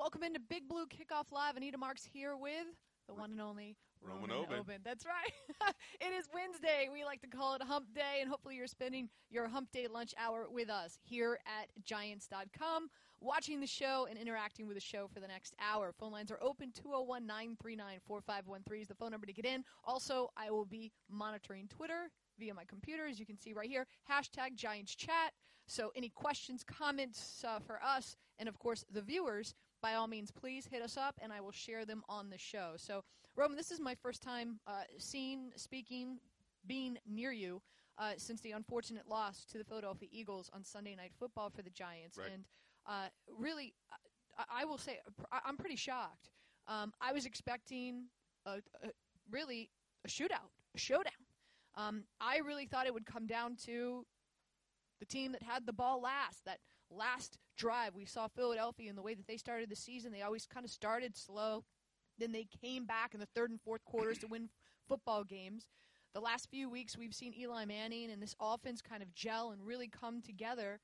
Welcome into Big Blue Kickoff Live. Anita Marks here with the one and only Roman Oben. That's right. It is Wednesday. We like to call it Hump Day, and hopefully you're spending your Hump Day lunch hour with us here at Giants.com, watching the show and interacting with the show for the next hour. Phone lines are open. 201-939-4513 is the phone number to get in. Also, I will be monitoring Twitter via my computer, as you can see right here, hashtag Giants Chat. So any questions, comments for us, and of course the viewers, by all means, please hit us up, and I will share them on the show. So, Roman, this is my first time speaking, being near you since the unfortunate loss to the Philadelphia Eagles on Sunday Night Football for the Giants. Right. And really, I will say, I'm pretty shocked. I was expecting really a shootout, a showdown. I really thought it would come down to the team that had the ball last, that last drive. We saw Philadelphia in the way that they started the season. They always kind of started slow. Then they came back in the third and fourth quarters to win football games. The last few weeks we've seen Eli Manning and this offense kind of gel and really come together.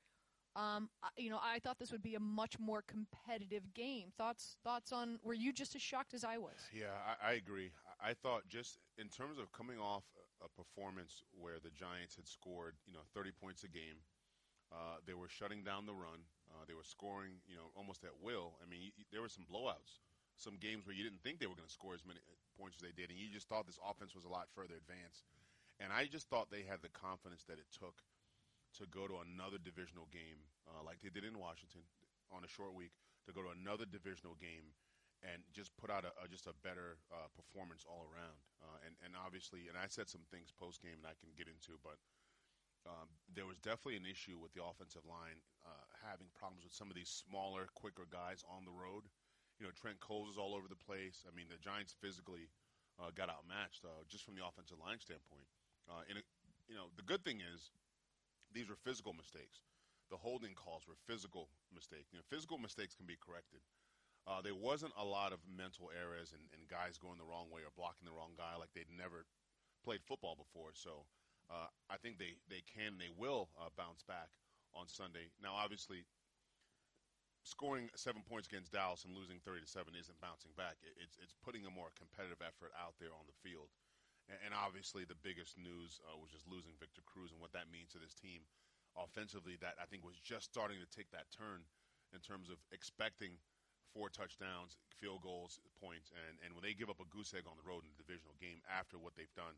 I thought this would be a much more competitive game. Thoughts on, were you just as shocked as I was? Yeah, I agree. I thought just in terms of coming off a performance where the Giants had scored, 30 points a game, they were shutting down the run. They were scoring, almost at will. I mean, there were some blowouts, some games where you didn't think they were going to score as many points as they did, and you just thought this offense was a lot further advanced. And I just thought they had the confidence that it took to go to another divisional game like they did in Washington on a short week, to go to another divisional game and just put out just a better performance all around. And obviously, and I said some things post-game and I can get into, but there was definitely an issue with the offensive line having problems with some of these smaller, quicker guys on the road. Trent Coles is all over the place. I mean, the Giants physically got outmatched just from the offensive line standpoint. The good thing is, these were physical mistakes. The holding calls were physical mistakes. Physical mistakes can be corrected. There wasn't a lot of mental errors and guys going the wrong way or blocking the wrong guy like they'd never played football before. So I think they will bounce back on Sunday. Now, obviously, scoring 7 points against Dallas and losing 30-7 isn't bouncing back. It's putting a more competitive effort out there on the field. And obviously the biggest news was just losing Victor Cruz and what that means to this team offensively, that I think was just starting to take that turn in terms of expecting 4 touchdowns, field goals, points. And when they give up a goose egg on the road in the divisional game after what they've done,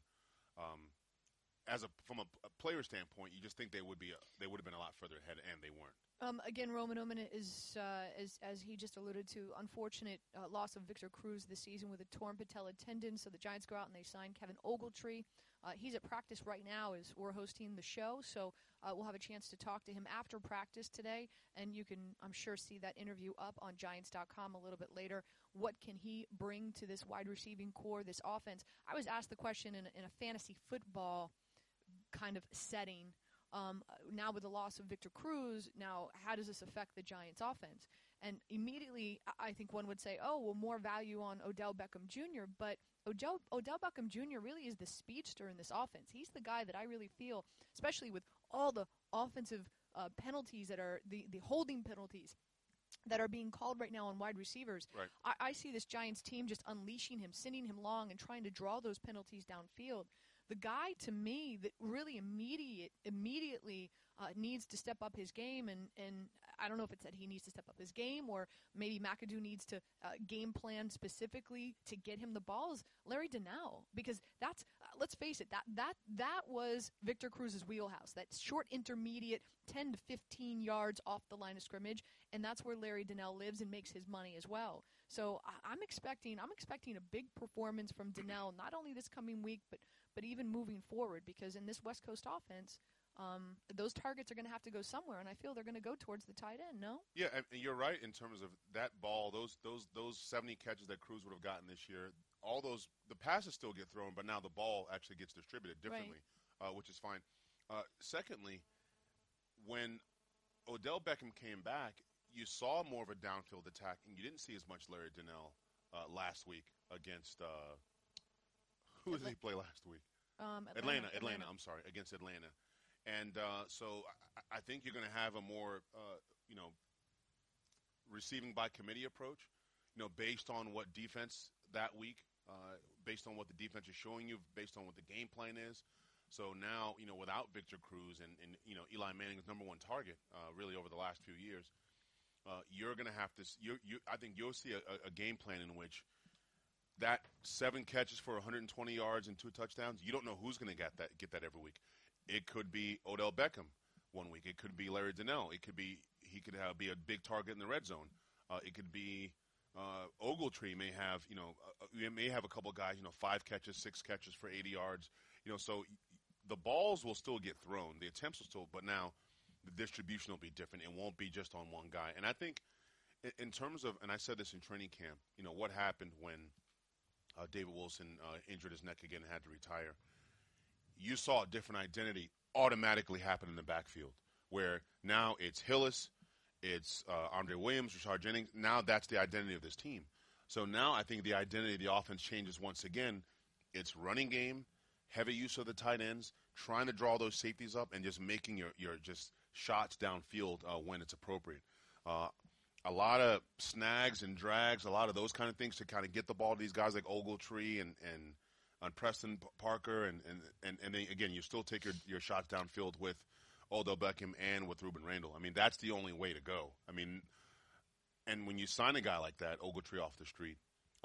from a player standpoint, you just think they would have been a lot further ahead, and they weren't. Again, Roman Omen is, as he just alluded to, unfortunate loss of Victor Cruz this season with a torn patella tendon. So the Giants go out and they sign Kevin Ogletree. He's at practice right now as we're hosting the show. So we'll have a chance to talk to him after practice today. And you can, I'm sure, see that interview up on Giants.com a little bit later. What can he bring to this wide receiving core, this offense? I was asked the question in a fantasy football kind of setting. Now with the loss of Victor Cruz, now how does this affect the Giants' offense? And immediately I think one would say, oh, well, more value on Odell Beckham Jr., but Odell Beckham Jr. really is the speedster in this offense. He's the guy that I really feel, especially with all the offensive penalties that are the holding penalties that are being called right now on wide receivers. Right. I see this Giants team just unleashing him, sending him long, and trying to draw those penalties downfield. The guy, to me, that really immediately needs to step up his game, and I don't know if it's that he needs to step up his game or maybe McAdoo needs to game plan specifically to get him the ball, is Larry Donnell. Because that's, let's face it, that was Victor Cruz's wheelhouse, that short intermediate 10 to 15 yards off the line of scrimmage, and that's where Larry Donnell lives and makes his money as well. So I'm expecting a big performance from Donnell, not only this coming week, but even moving forward, because in this West Coast offense, those targets are going to have to go somewhere, and I feel they're going to go towards the tight end, no? Yeah, and you're right in terms of that ball, those 70 catches that Cruz would have gotten this year, all those, the passes still get thrown, but now the ball actually gets distributed differently, right. Which is fine. Secondly, when Odell Beckham came back, you saw more of a downfield attack, and you didn't see as much Larry Donnell last week against who did he play last week? Atlanta. I'm sorry, against Atlanta. And so I think you're going to have a more, receiving by committee approach, based on what defense that week, based on what the defense is showing you, based on what the game plan is. So now, without Victor Cruz and Eli Manning's number one target, really over the last few years, you're going to have to. I think you'll see a game plan in which that 7 catches for 120 yards and 2 touchdowns. You don't know who's going to get that every week. It could be Odell Beckham one week. It could be Larry Donnell. He could be a big target in the red zone. It could be Ogletree may have a couple of guys 5 catches, 6 catches for 80 yards. So the balls will still get thrown. The attempts will still, but now the distribution will be different. It won't be just on one guy. And I think in terms of, and I said this in training camp, what happened when David Wilson injured his neck again and had to retire. You saw a different identity automatically happen in the backfield, where now it's Hillis, it's Andre Williams, Rashard Jennings. Now that's the identity of this team. So now I think the identity of the offense changes once again. It's running game, heavy use of the tight ends, trying to draw those safeties up, and just making your just shots downfield when it's appropriate. A lot of snags and drags, a lot of those kind of things to kind of get the ball to these guys like Ogletree and Preston Parker, and then again you still take your shots downfield with Odell Beckham and with Ruben Randle. I mean, that's the only way to go. I mean, and when you sign a guy like that, Ogletree off the street,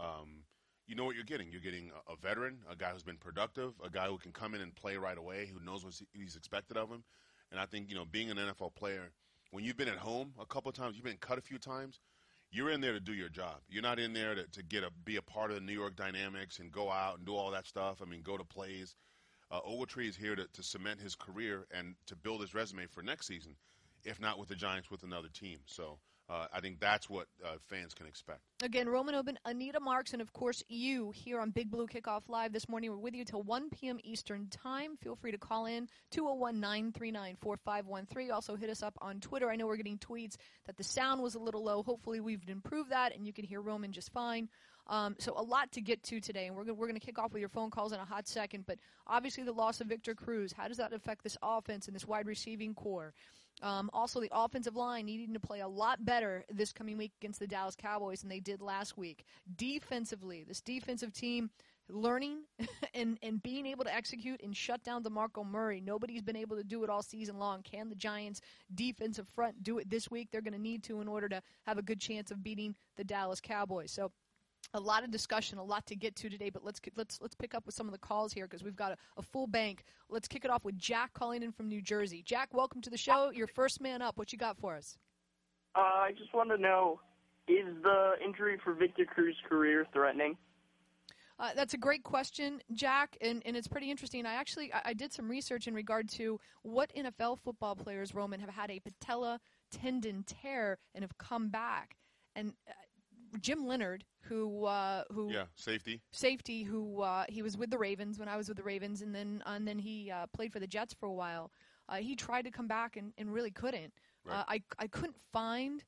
you know what you're getting. You're getting a veteran, a guy who's been productive, a guy who can come in and play right away, who knows what he's expected of him. And I think, being an NFL player, when you've been at home a couple of times, you've been cut a few times, you're in there to do your job. You're not in there to be a part of the New York dynamics and go out and do all that stuff. I mean, go to plays. Ogletree is here to cement his career and to build his resume for next season, if not with the Giants, with another team. So I think that's what fans can expect. Again, Roman Oben, Anita Marks, and, of course, you here on Big Blue Kickoff Live this morning. We're with you till 1 p.m. Eastern Time. Feel free to call in, 201-939-4513. Also hit us up on Twitter. I know we're getting tweets that the sound was a little low. Hopefully we've improved that, and you can hear Roman just fine. So a lot to get to today, and we're going to kick off with your phone calls in a hot second. But obviously the loss of Victor Cruz, how does that affect this offense and this wide receiving core? Also, the offensive line needing to play a lot better this coming week against the Dallas Cowboys than they did last week. Defensively, this defensive team learning and being able to execute and shut down DeMarco Murray. Nobody's been able to do it all season long. Can the Giants' defensive front do it this week? They're going to need to in order to have a good chance of beating the Dallas Cowboys. So a lot of discussion, a lot to get to today, but let's pick up with some of the calls here because we've got a full bank. Let's kick it off with Jack calling in from New Jersey. Jack, welcome to the show. You're first man up. What you got for us? I just want to know, is the injury for Victor Cruz's career threatening? That's a great question, Jack, and it's pretty interesting. I did some research in regard to what NFL football players, Roman, have had a patella tendon tear and have come back. And Jim Leonard, who safety, who he was with the Ravens when I was with the Ravens, and then he played for the Jets for a while. He tried to come back and really couldn't. Right. I couldn't find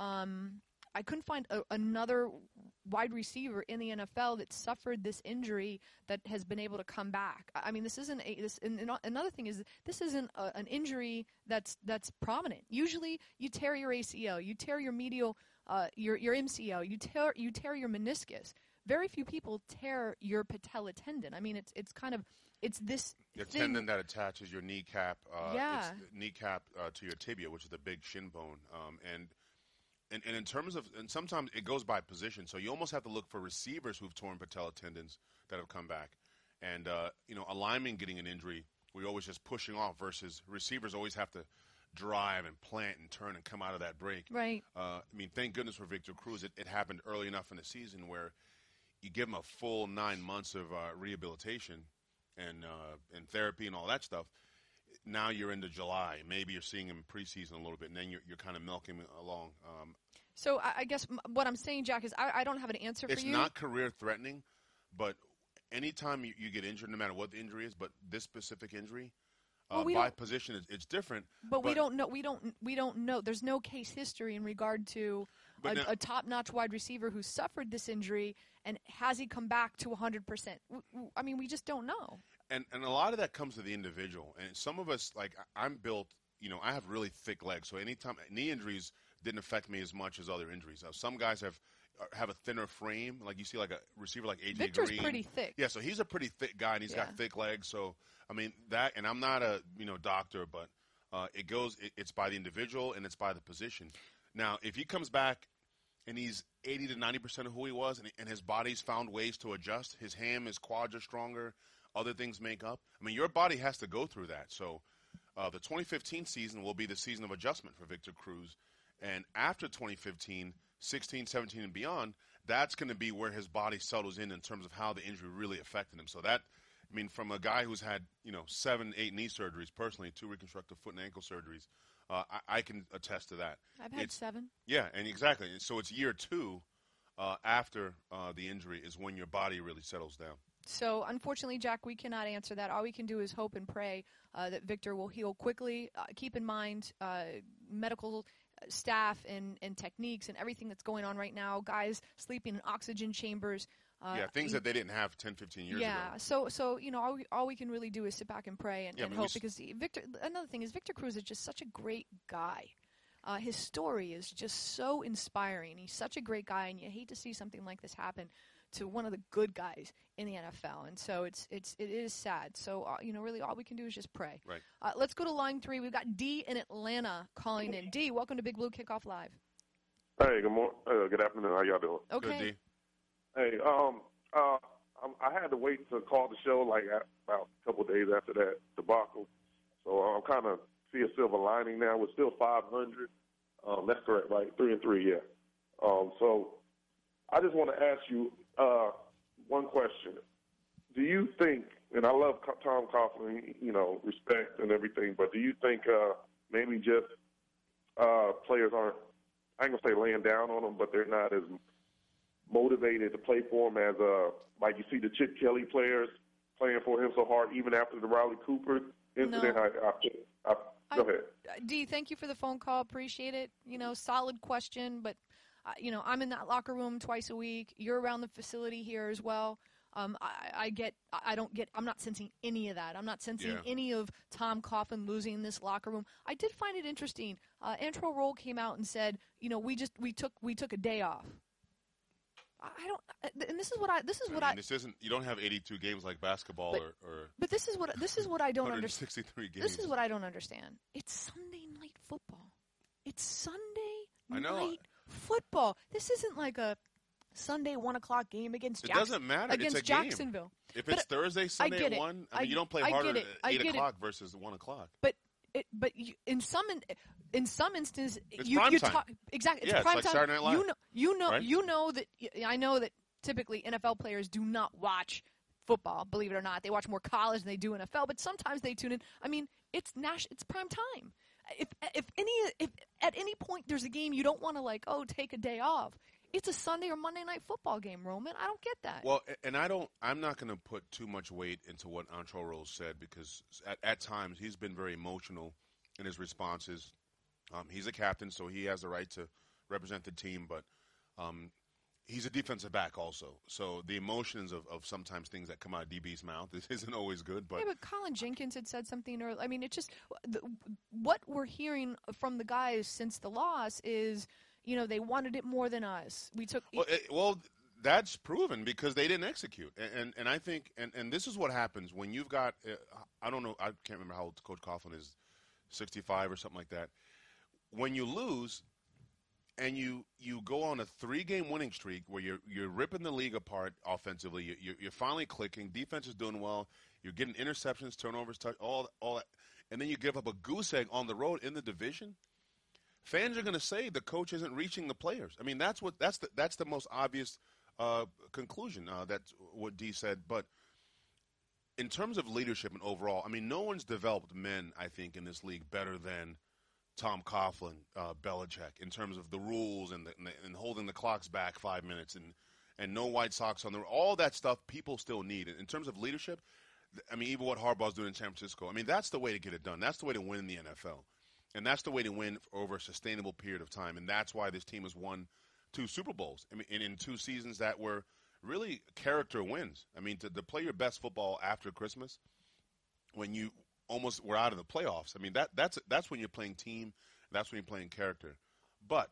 another wide receiver in the NFL that suffered this injury that has been able to come back. I mean, this isn't another thing is this isn't an injury that's prominent. Usually, you tear your ACL, you tear your medial. Your MCL, you tear your meniscus. Very few people tear your patella tendon. I mean, it's this tendon that attaches your kneecap. Yeah. It's kneecap to your tibia, which is the big shin bone. And in terms of, and sometimes it goes by position. So you almost have to look for receivers who've torn patella tendons that have come back. And a lineman getting an injury, we're always just pushing off versus receivers always have to drive and plant and turn and come out of that break. Right. I mean, thank goodness for Victor Cruz. It happened early enough in the season where you give him a full 9 months of rehabilitation and therapy and all that stuff. Now you're into July. Maybe you're seeing him preseason a little bit, and then you're kind of milking him along. So I guess what I'm saying, Jack, is I don't have an answer for you. It's not career-threatening, but anytime you get injured, no matter what the injury is, but this specific injury, by position, it's different. But we don't know. We don't know. There's no case history in regard to a top-notch wide receiver who suffered this injury, and has he come back to 100%? I mean, we just don't know. And a lot of that comes to the individual. And some of us, like I'm built, I have really thick legs. So anytime knee injuries didn't affect me as much as other injuries. Some guys have a thinner frame, like you see like a receiver like AJ Victor's Green. pretty thick. Yeah, so he's a pretty thick guy, and he's got thick legs. So I mean that, and I'm not a doctor, but it's by the individual and it's by the position. Now, if he comes back and he's 80 to 90% of who he was, and his body's found ways to adjust, his quads are stronger, other things make up. I mean, your body has to go through that. So the 2015 season will be the season of adjustment for Victor Cruz. And after 2015, 16, 17, and beyond, that's going to be where his body settles in terms of how the injury really affected him. So that, I mean, from a guy who's had, 7, 8 knee surgeries personally, 2 reconstructive foot and ankle surgeries, I can attest to that. I've had 7. Yeah, and exactly. So it's year 2 after the injury is when your body really settles down. So, unfortunately, Jack, we cannot answer that. All we can do is hope and pray that Victor will heal quickly. Keep in mind medical staff and techniques and everything that's going on right now. Guys sleeping in oxygen chambers. Things that they didn't have 10, 15 years ago. Yeah, so all we can really do is sit back and pray and hope, because another thing is Victor Cruz is just such a great guy. His story is just so inspiring. He's such a great guy, and you hate to see something like this happen to one of the good guys in the NFL. And so it is sad. So, really all we can do is just pray. Right. Let's go to line 3. We've got D in Atlanta calling in. D, welcome to Big Blue Kickoff Live. Hey, good morning. Good afternoon. How y'all doing? Okay. Good, D. Hey, I had to wait to call the show about a couple of days after that debacle. So I'm kind of see a silver lining now. We're still 500. That's correct, right? 3-3, yeah. So I just want to ask you one question. Do you think, and I love Tom Coughlin, respect and everything, but do you think maybe just players aren't, I ain't going to say laying down on them, but they're not as motivated to play for him as like you see the Chip Kelly players playing for him so hard, even after the Riley Cooper incident? No. Go ahead. D, thank you for the phone call. Appreciate it. Solid question, but I'm in that locker room twice a week. You're around the facility here as well. I'm not sensing any of that. I'm not sensing any of Tom Coughlin losing this locker room. I did find it interesting. Antrel Rolle came out and said, we took a day off. I don't, and this is what This isn't. You don't have 82 games like basketball, or. But this is what I don't understand. 163 games. This is what I don't understand. It's Sunday night football. It's Sunday night football. This isn't like a Sunday 1:00 game against. It doesn't matter. Against it's a Jacksonville. Game. If it's Thursday, Sunday at 1, you don't play harder at 8 o'clock versus 1 o'clock. In some instances, it's you time. talk exactly. It's it's prime like time. Saturday Night Live. That. I know that typically NFL players do not watch football. Believe it or not, they watch more college than they do NFL. But sometimes they tune in. I mean, it's prime time. If at any point there's a game you don't want to take a day off. It's a Sunday or Monday night football game, Roman. I don't get that. Well, and I'm not going to put too much weight into what Antrel Rolle said, because at times he's been very emotional in his responses. He's a captain, so he has the right to represent the team, but he's a defensive back also. So the emotions of sometimes things that come out of DB's mouth isn't always good. But Colin Jenkins had said something earlier. I mean, it's just what we're hearing from the guys since the loss is, they wanted it more than us. We took well, that's proven because they didn't execute. And I think and this is what happens when you've got I don't know, I can't remember how old Coach Coughlin is, 65 or something like that. When you lose and you go on a 3-game winning streak where you're ripping the league apart offensively, you're finally clicking, defense is doing well, you're getting interceptions, turnovers, all that, and then you give up a goose egg on the road in the division. Fans are going to say the coach isn't reaching the players. I mean, that's the most obvious conclusion. That's what D said. But in terms of leadership and overall, I mean, no one's developed men, I think, in this league better than Tom Coughlin, Belichick, in terms of the rules and holding the clocks back 5 minutes and no white socks on the all that stuff people still need. In terms of leadership, I mean, even what Harbaugh's doing in San Francisco, I mean, that's the way to get it done. That's the way to win in the NFL. And that's the way to win over a sustainable period of time. And that's why this team has won 2 Super Bowls. I mean, and in 2 seasons that were really character wins. I mean, to play your best football after Christmas, when you almost were out of the playoffs, I mean, that's when you're playing team. That's when you're playing character. But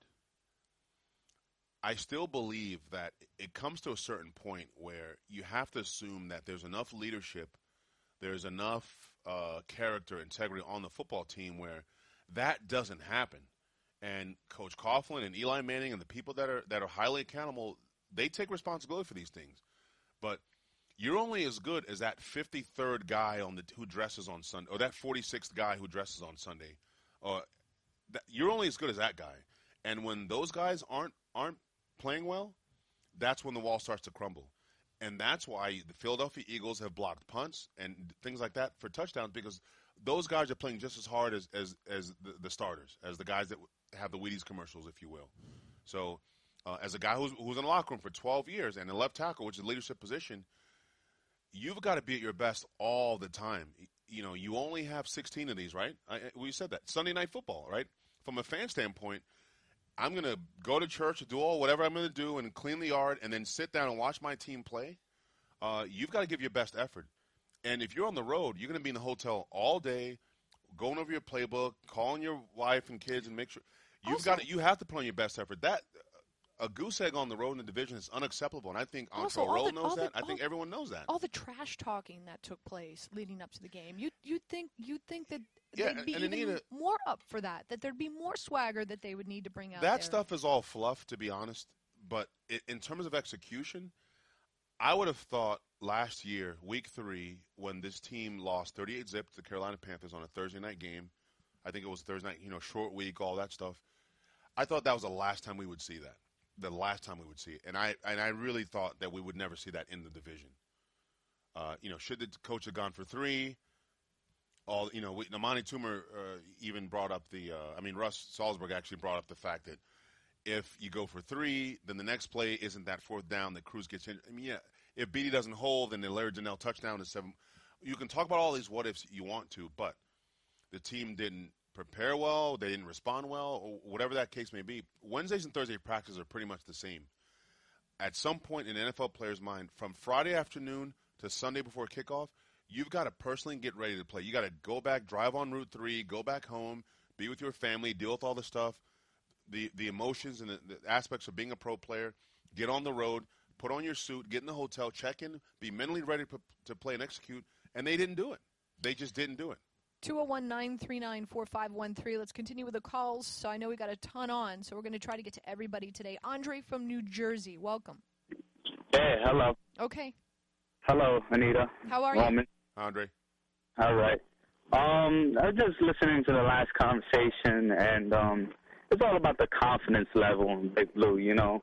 I still believe that it comes to a certain point where you have to assume that there's enough leadership, there's enough character, integrity on the football team where that doesn't happen. And Coach Coughlin and Eli Manning and the people that are highly accountable, they take responsibility for these things. But you're only as good as that 53rd guy who dresses on Sunday, or that 46th guy who dresses on Sunday. You're only as good as that guy. And when those guys aren't playing well, that's when the wall starts to crumble. And that's why the Philadelphia Eagles have blocked punts and things like that for touchdowns, because those guys are playing just as hard as the starters, as the guys that have the Wheaties commercials, if you will. So as a guy who's in the locker room for 12 years and a left tackle, which is a leadership position, you've got to be at your best all the time. You know, you only have 16 of these, right? We said that. Sunday Night Football, right? From a fan standpoint, I'm going to go to church, do whatever I'm going to do, and clean the yard, and then sit down and watch my team play. You've got to give your best effort. And if you're on the road, you're going to be in the hotel all day, going over your playbook, calling your wife and kids, and make sure you have to put on your best effort. That a goose egg on the road in the division is unacceptable, and I think Antrell Rolle knows that. I think everyone knows that. All the trash talking that took place leading up to the game, you'd think that yeah, they'd be and even more up for that there'd be more swagger that they would need to bring out. That stuff is all fluff, to be honest. But in terms of execution, I would have thought last year, Week 3, when this team lost 38-0 to the Carolina Panthers on a Thursday night game, I think it was Thursday night, short week, all that stuff. I thought that was the last time we would see that. The last time we would see it. And I really thought that we would never see that in the division. Should the coach have gone for 3? Amani Toomer even brought up Russ Salzberg actually brought up the fact that if you go for 3, then the next play isn't that fourth down that Cruz gets in. If Beatty doesn't hold, then the Larry Donnell touchdown is 7. You can talk about all these what ifs you want to, but the team didn't prepare well, they didn't respond well, or whatever that case may be. Wednesdays and Thursday practices are pretty much the same. At some point in an NFL player's mind, from Friday afternoon to Sunday before kickoff, you've got to personally get ready to play. You got to go back, drive on Route 3, go back home, be with your family, deal with all the stuff, the emotions and the aspects of being a pro player, get on the road, put on your suit, get in the hotel, check in, be mentally ready to play and execute, and they didn't do it. They just didn't do it. 201-939-4513. Let's continue with the calls. So I know we got a ton on, so we're going to try to get to everybody today. Andre from New Jersey, welcome. Hey, hello. Okay. Hello, Anita. How are you? Andre. All right. I was just listening to the last conversation, and it's all about the confidence level in Big Blue,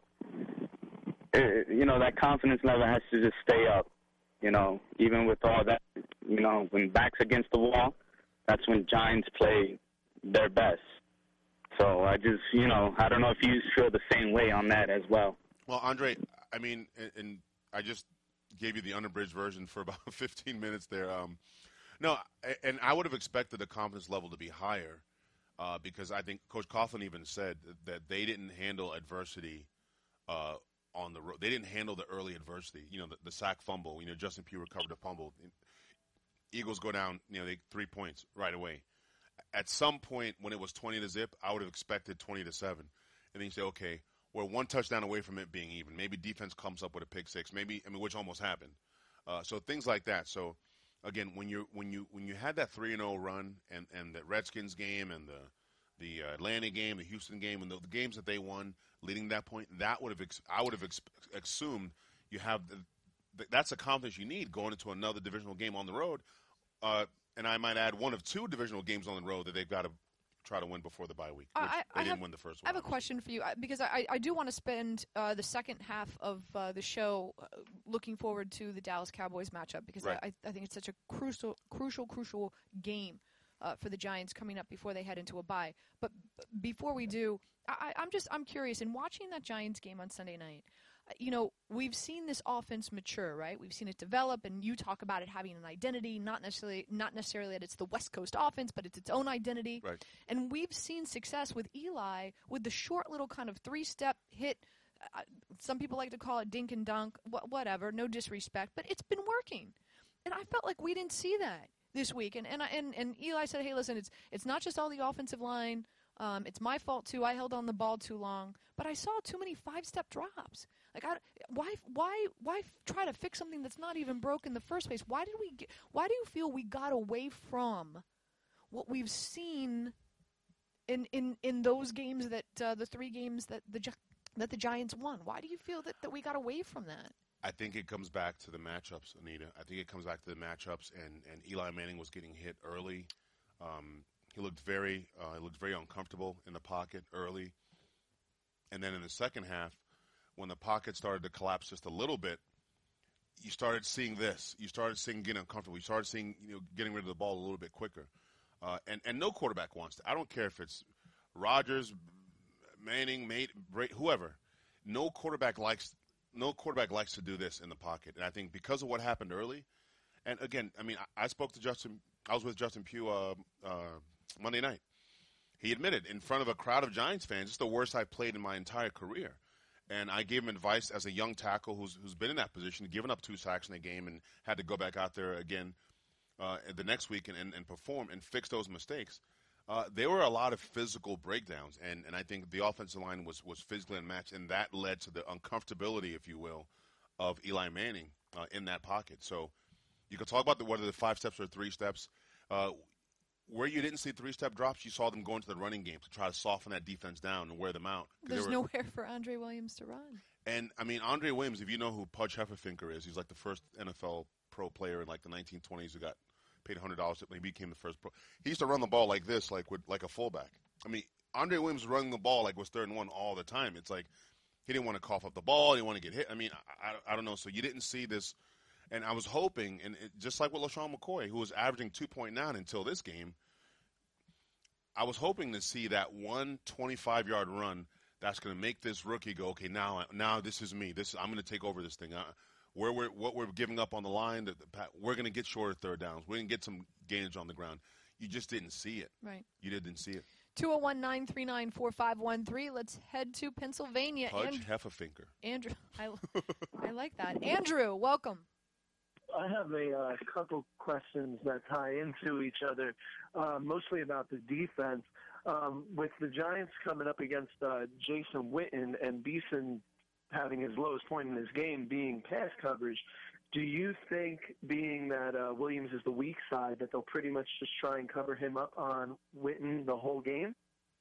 that confidence level has to just stay up, even with all that, when back's against the wall, that's when Giants play their best. So I just, I don't know if you feel the same way on that as well. Well, Andre, and I just gave you the unabridged version for about 15 minutes there. No, and I would have expected the confidence level to be higher because I think Coach Coughlin even said that they didn't handle adversity on the road. They didn't handle the early adversity, the sack fumble. Justin Pugh recovered a fumble. Eagles go down, 3 points right away. At some point when it was 20-0, I would have expected 20-7. And then you say, okay, we're one touchdown away from it being even. Maybe defense comes up with a pick six. Which almost happened. So things like that. So again, when you had that 3-0 run and the Redskins game and the Atlanta game, the Houston game, and the games that they won leading that point, I would have assumed you have that's the confidence you need going into another divisional game on the road. And I might add one of 2 divisional games on the road that they've got to try to win before the bye week. They didn't win the first one. I have a question for you because I do want to spend the second half of the show looking forward to the Dallas Cowboys matchup because right. I think it's such a crucial game for the Giants coming up before they head into a bye. But before we do, I'm curious. In watching that Giants game on Sunday night, we've seen this offense mature, right? We've seen it develop, and you talk about it having an identity, not necessarily that it's the West Coast offense, but it's its own identity. Right. And we've seen success with Eli with the short little kind of 3-step hit. Some people like to call it dink and dunk, whatever, no disrespect, but it's been working. And I felt like we didn't see that this week. And Eli said, hey, listen, it's not just all the offensive line. It's my fault too. I held on the ball too long, but I saw too many 5-step drops. Like, why try to fix something that's not even broke in the first place? Why do you feel we got away from what we've seen in those games that the 3 games that the Giants won? Why do you feel that we got away from that? I think it comes back to the matchups, Anita. I think it comes back to the matchups, and Eli Manning was getting hit early. He looked very uncomfortable in the pocket early, and then in the second half, when the pocket started to collapse just a little bit, you started seeing this. You started seeing getting uncomfortable. You started seeing getting rid of the ball a little bit quicker. And no quarterback wants to. I don't care if it's Rodgers, Manning, whoever. No quarterback likes to do this in the pocket. And I think because of what happened early, and again, I mean, I spoke to Justin. I was with Justin Pugh Monday night. He admitted in front of a crowd of Giants fans, it's the worst I've played in my entire career. And I gave him advice as a young tackle who's been in that position, given up 2 sacks in a game and had to go back out there again the next week and perform and fix those mistakes. There were a lot of physical breakdowns, and I think the offensive line was physically unmatched, and that led to the uncomfortability, if you will, of Eli Manning in that pocket. So you could talk about whether the 5 steps or 3 steps. Where you didn't see 3-step drops, you saw them go into the running game to try to soften that defense down and wear them out. There's nowhere for Andre Williams to run. And, I mean, Andre Williams, if you know who Pudge Hefferfinker is, he's like the first NFL pro player in like the 1920s who got paid $100 when he became the first pro. He used to run the ball like this, like a fullback. I mean, Andre Williams running the ball like was 3rd and 1 all the time. It's like he didn't want to cough up the ball. He didn't want to get hit. I mean, I don't know. So you didn't see this. And I was hoping, and just like with LaShawn McCoy, who was averaging 2.9 until this game, I was hoping to see that 125-yard run that's going to make this rookie go, okay, now this is me. I'm going to take over this thing. What we're giving up on the line, we're going to get shorter 3rd downs. We're going to get some gainage on the ground. You just didn't see it. Right. You didn't see it. 201-939-4513. Let's head to Pennsylvania. Pudge Hefferfinker. Andrew, I like that. Andrew, welcome. I have a couple questions that tie into each other, mostly about the defense. With the Giants coming up against Jason Witten and Beeson having his lowest point in his game being pass coverage, do you think, being that Williams is the weak side, that they'll pretty much just try and cover him up on Witten the whole game?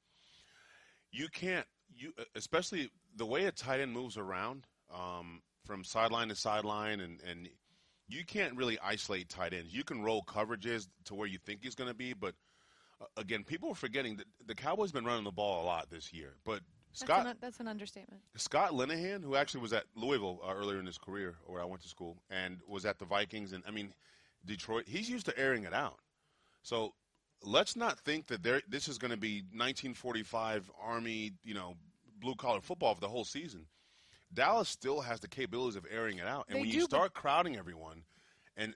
You can't. Especially the way a tight end moves around from sideline to sideline, and you can't really isolate tight ends. You can roll coverages to where you think he's going to be, but again, people are forgetting that the Cowboys have been running the ball a lot this year. But that's an understatement. Scott Linehan, who actually was at Louisville earlier in his career, where I went to school, and was at the Vikings, and I mean Detroit. He's used to airing it out. So let's not think that this is going to be 1945 Army, blue collar football for the whole season. Dallas still has the capabilities of airing it out, and when you start crowding everyone, and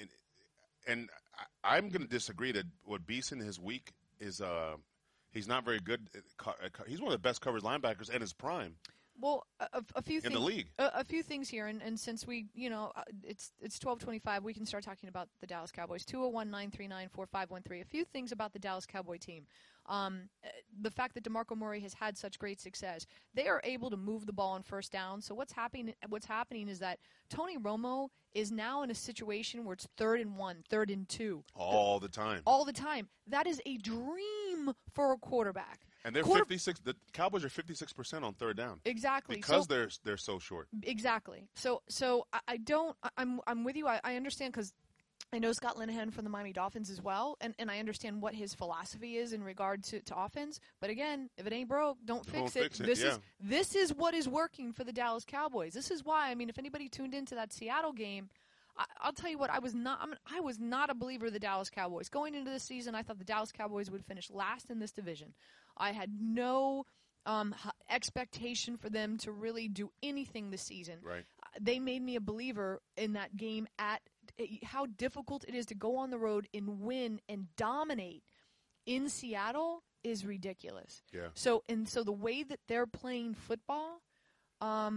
I'm going to disagree that what Beeson is weak is he's not very good. He's one of the best coverage linebackers in his prime. Well, a few things in the league. A few things here, and since we, it's 12:25, we can start talking about the Dallas Cowboys. 201-939-4513. A few things about the Dallas Cowboy team. The fact that DeMarco Murray has had such great success, they are able to move the ball on 1st down. So what's happening is that Tony Romo is now in a situation where it's 3rd and 1, 3rd and 2. All the time. That is a dream for a quarterback. And they're 56. The Cowboys are 56% on 3rd down. Exactly. Because they're so short. Exactly. So I don't. I'm with you. I understand, because I know Scott Linehan from the Miami Dolphins as well, and I understand what his philosophy is in regard to offense. But again, if it ain't broke, don't fix it. This is what is working for the Dallas Cowboys. This is why, I mean, if anybody tuned into that Seattle game, I'll tell you what, I was not a believer of the Dallas Cowboys. Going into this season, I thought the Dallas Cowboys would finish last in this division. I had no expectation for them to really do anything this season. Right. They made me a believer in that game at how difficult it is to go on the road and win and dominate in Seattle is ridiculous. Yeah. So the way that they're playing football,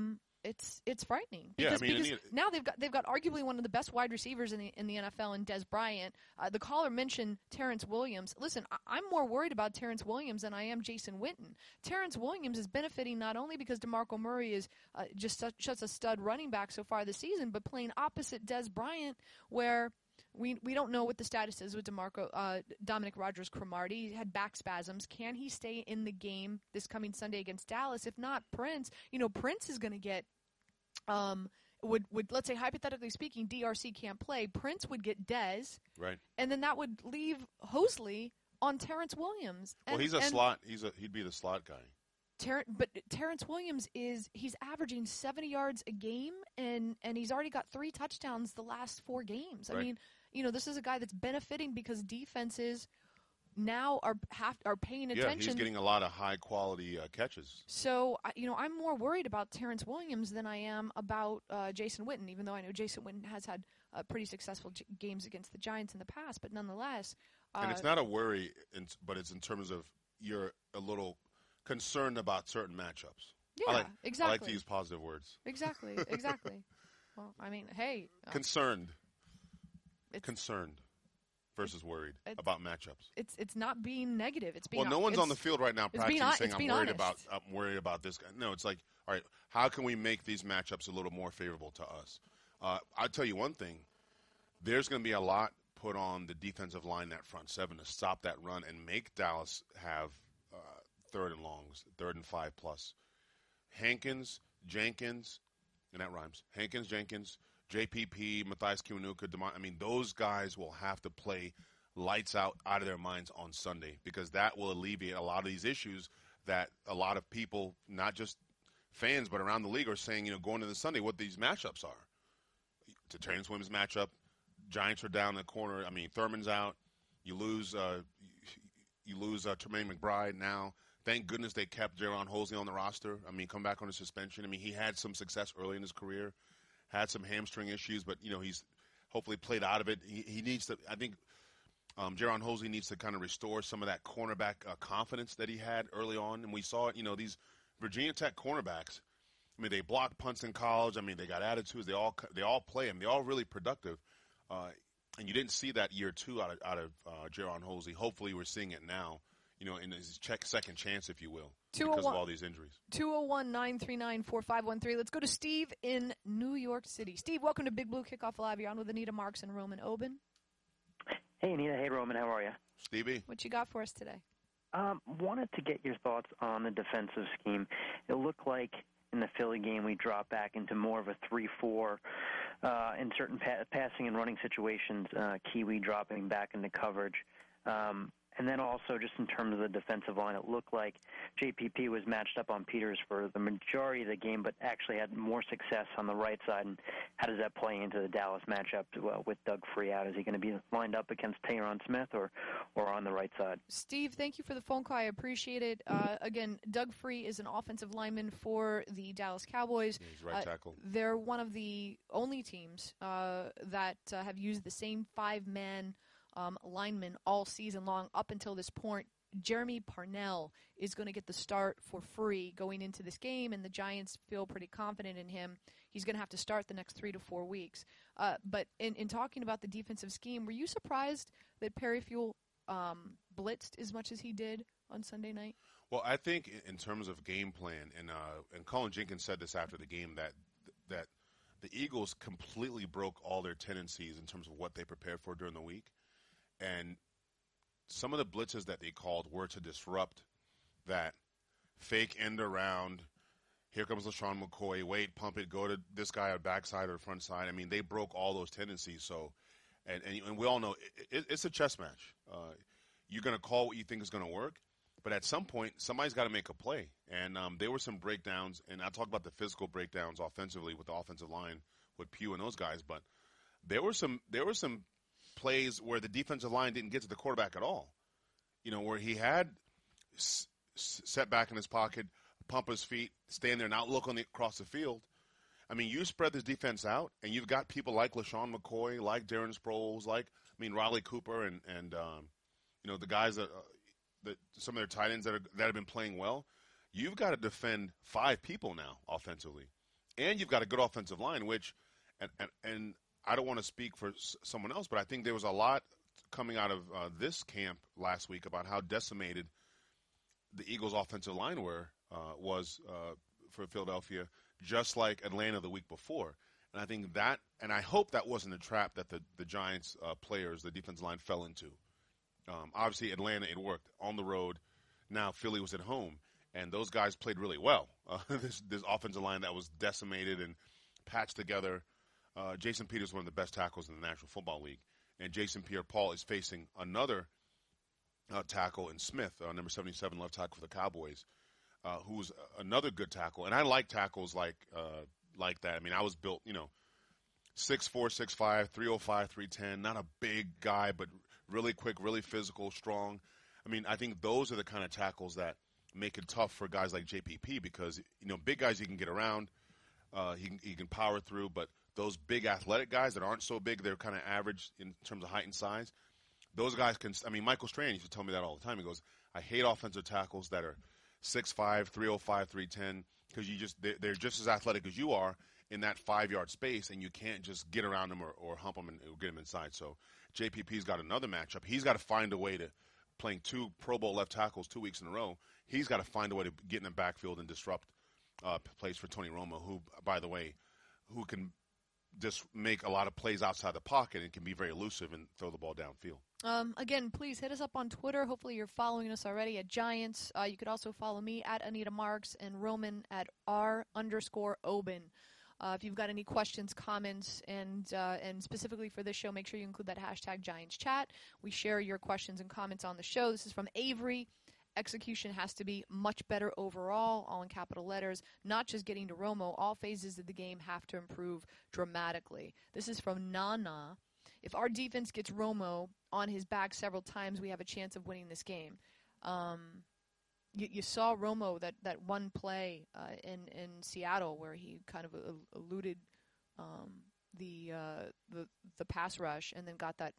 it's frightening Yeah, because, I mean, because now they've got arguably one of the best wide receivers in the NFL in Dez Bryant. The caller mentioned Terrence Williams. Listen, I'm more worried about Terrence Williams than I am Jason Witten. Terrence Williams is benefiting not only because DeMarco Murray is just such a stud running back so far this season, but playing opposite Dez Bryant, where we don't know what the status is with Dominic Rodgers-Cromartie. He had back spasms. Can he stay in the game this coming Sunday against Dallas? If not, Prince is going to get would let's say, hypothetically speaking, DRC can't play. Prince would get Dez, right, and then that would leave Hosley on Terrence Williams. Well, he's a slot. He'd be the slot guy. But Terrence Williams he's averaging 70 yards a game, and he's already got 3 touchdowns the last 4 games. Right. I mean, this is a guy that's benefiting because defenses now are paying attention. Yeah, he's getting a lot of high quality catches. So I'm more worried about Terrence Williams than I am about Jason Witten, even though I know Jason Witten has had pretty successful games against the Giants in the past, but nonetheless. And it's not a worry, but it's in terms of you're a little concerned about certain matchups. Yeah, exactly. I like to use positive words. Exactly. Well, I mean, hey. Concerned versus worried about matchups. It's not being negative. It's being no one's on the field right now practicing saying I'm worried about this guy. No, it's like, all right, how can we make these matchups a little more favorable to us? I'll tell you one thing. There's going to be a lot put on the defensive line, that front seven, to stop that run and make Dallas have third and longs, 3rd and 5+. Hankins, Jenkins, and that rhymes. Hankins, Jenkins, JPP, Matthias Kiwanuka, those guys will have to play lights out of their minds on Sunday, because that will alleviate a lot of these issues that a lot of people, not just fans but around the league, are saying, going into Sunday, what these matchups are. It's a Terrence Williams matchup. Giants are down in the corner. Thurman's out. You lose Tremaine McBride now. Thank goodness they kept Jaron Hosley on the roster. Come back on a suspension. He had some success early in his career, had some hamstring issues, but, he's hopefully played out of it. He needs to, I think, Jaron Hosley needs to kind of restore some of that cornerback confidence that he had early on. And we saw it, these Virginia Tech cornerbacks, they block punts in college. They got attitudes. They all play them. They're all really productive. And you didn't see that year 2 out of Jaron Hosley. Hopefully we're seeing it now, in his second chance, if you will, because of all these injuries. 201-939-4513. Let's go to Steve in New York City. Steve, welcome to Big Blue Kickoff Live. You're on with Anita Marks and Roman Oben. Hey, Anita. Hey, Roman. How are you? Stevie. What you got for us today? Wanted to get your thoughts on the defensive scheme. It looked like in the Philly game we dropped back into more of a 3-4 in certain passing and running situations, Kiwi dropping back into coverage. And then also just in terms of the defensive line, it looked like JPP was matched up on Peters for the majority of the game, but actually had more success on the right side. And how does that play into the Dallas matchup with Doug Free out? Is he going to be lined up against Tyron Smith or on the right side? Steve, thank you for the phone call. I appreciate it. Again, Doug Free is an offensive lineman for the Dallas Cowboys. Yeah, he's right tackle. They're one of the only teams that have used the same 5-man lineman all season long up until this point. Jeremy Parnell is going to get the start for Free going into this game, and the Giants feel pretty confident in him. He's going to have to start the next 3 to 4 weeks. But in talking about the defensive scheme, were you surprised that Perry Fewell blitzed as much as he did on Sunday night? Well, I think in terms of game plan, and Colin Jenkins said this after the game, that the Eagles completely broke all their tendencies in terms of what they prepared for during the week. And some of the blitzes that they called were to disrupt that fake end around. Here comes LaShawn McCoy. Wait, pump it, go to this guy on backside or front side. They broke all those tendencies. So, and we all know it's a chess match. You're going to call what you think is going to work, but at some point, somebody's got to make a play. And there were some breakdowns, and I talk about the physical breakdowns offensively with the offensive line with Pugh and those guys, but there were some plays where the defensive line didn't get to the quarterback at all, where he had set back in his pocket, pump his feet, stand there, not look across the field. You spread this defense out, and you've got people like LaShawn McCoy, like Darren Sproles, Riley Cooper, and the guys that some of their tight ends that have been playing well. You've got to defend 5 people now offensively, and you've got a good offensive line, which, and I don't want to speak for someone else, but I think there was a lot coming out of this camp last week about how decimated the Eagles' offensive line was for Philadelphia, just like Atlanta the week before. And I think that, and I hope that wasn't a trap that the Giants players, the defensive line, fell into. Obviously, Atlanta, it worked on the road. Now Philly was at home, and those guys played really well. This offensive line that was decimated and patched together. Jason Peters is one of the best tackles in the National Football League, and Jason Pierre-Paul is facing another tackle in Smith, number 77 left tackle for the Cowboys, who's another good tackle. And I like tackles like that. I mean, I was built, 6'4", 6'5", 305, 310, not a big guy, but really quick, really physical, strong. I mean, I think those are the kind of tackles that make it tough for guys like JPP because, big guys you can get around, he can power through, but those big athletic guys that aren't so big, they're kind of average in terms of height and size. Those guys can – I mean, Michael Strahan used to tell me that all the time. He goes, I hate offensive tackles that are 6'5", 305, 310 because they're just as athletic as you are in that 5-yard space, and you can't just get around them or hump them and get them inside. So JPP's got another matchup. He's got to find a way to – playing 2 Pro Bowl left tackles 2 weeks in a row, he's got to find a way to get in the backfield and disrupt plays for Tony Romo, who, by the way, who can – just make a lot of plays outside the pocket and can be very elusive and throw the ball downfield. Again, please hit us up on Twitter. Hopefully you're following us already at Giants. You could also follow me at Anita Marks and Roman at _Oben. If you've got any questions, comments, and specifically for this show, make sure you include that hashtag Giants Chat. We share your questions and comments on the show. This is from Avery. Execution has to be much better overall, all in capital letters, not just getting to Romo. All phases of the game have to improve dramatically. This is from Nana. If our defense gets Romo on his back several times, we have a chance of winning this game. You saw Romo, that one play in Seattle where he kind of eluded the pass rush and then got that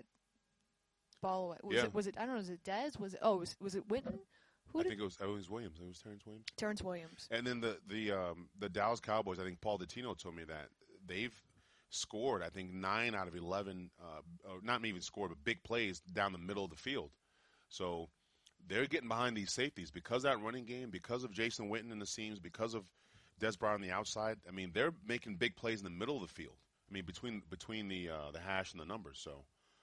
ball away. Was it? I don't know. Was it Dez? Was it Witten? I think it was Williams. It was Terrence Williams. Terrence Williams. And then the Dallas Cowboys. I think Paul Dottino told me that they've scored. I think 9 out of 11. Not even scored, but big plays down the middle of the field. So they're getting behind these safeties because of that running game, because of Jason Witten in the seams, because of Des Bryant on the outside. I mean, they're making big plays in the middle of the field. I mean, between the hash and the numbers. So.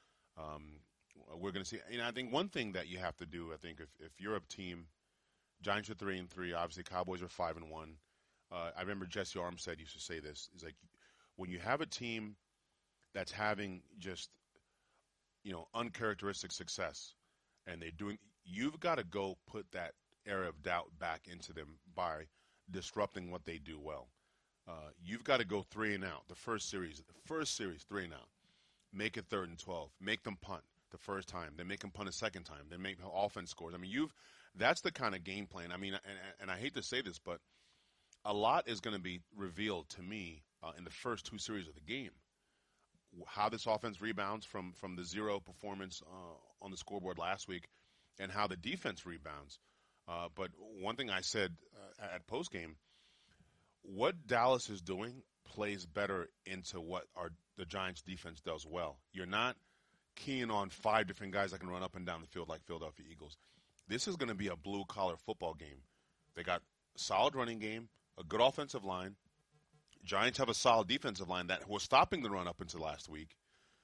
We're going to see. I think one thing that you have to do, I think, if you're a team, Giants are 3-3. Obviously, Cowboys are 5-1. I remember Jesse Armstead used to say this: is like when you have a team that's having just uncharacteristic success, and they're doing, you've got to go put that air of doubt back into them by disrupting what they do well. You've got to go 3 and out. The first series, 3 and out. Make it 3rd and 12. Make them punt the first time. Then make them punt a second time. Then make offense scores. I mean, that's the kind of game plan. I mean, and I hate to say this, but a lot is going to be revealed to me in the first 2 series of the game. How this offense rebounds from the 0 performance on the scoreboard last week, and how the defense rebounds. But one thing I said at postgame, what Dallas is doing plays better into what the Giants defense does well. You're not keying on 5 different guys that can run up and down the field like Philadelphia Eagles. This is going to be a blue-collar football game. They got a solid running game, a good offensive line. Giants have a solid defensive line that was stopping the run up until last week.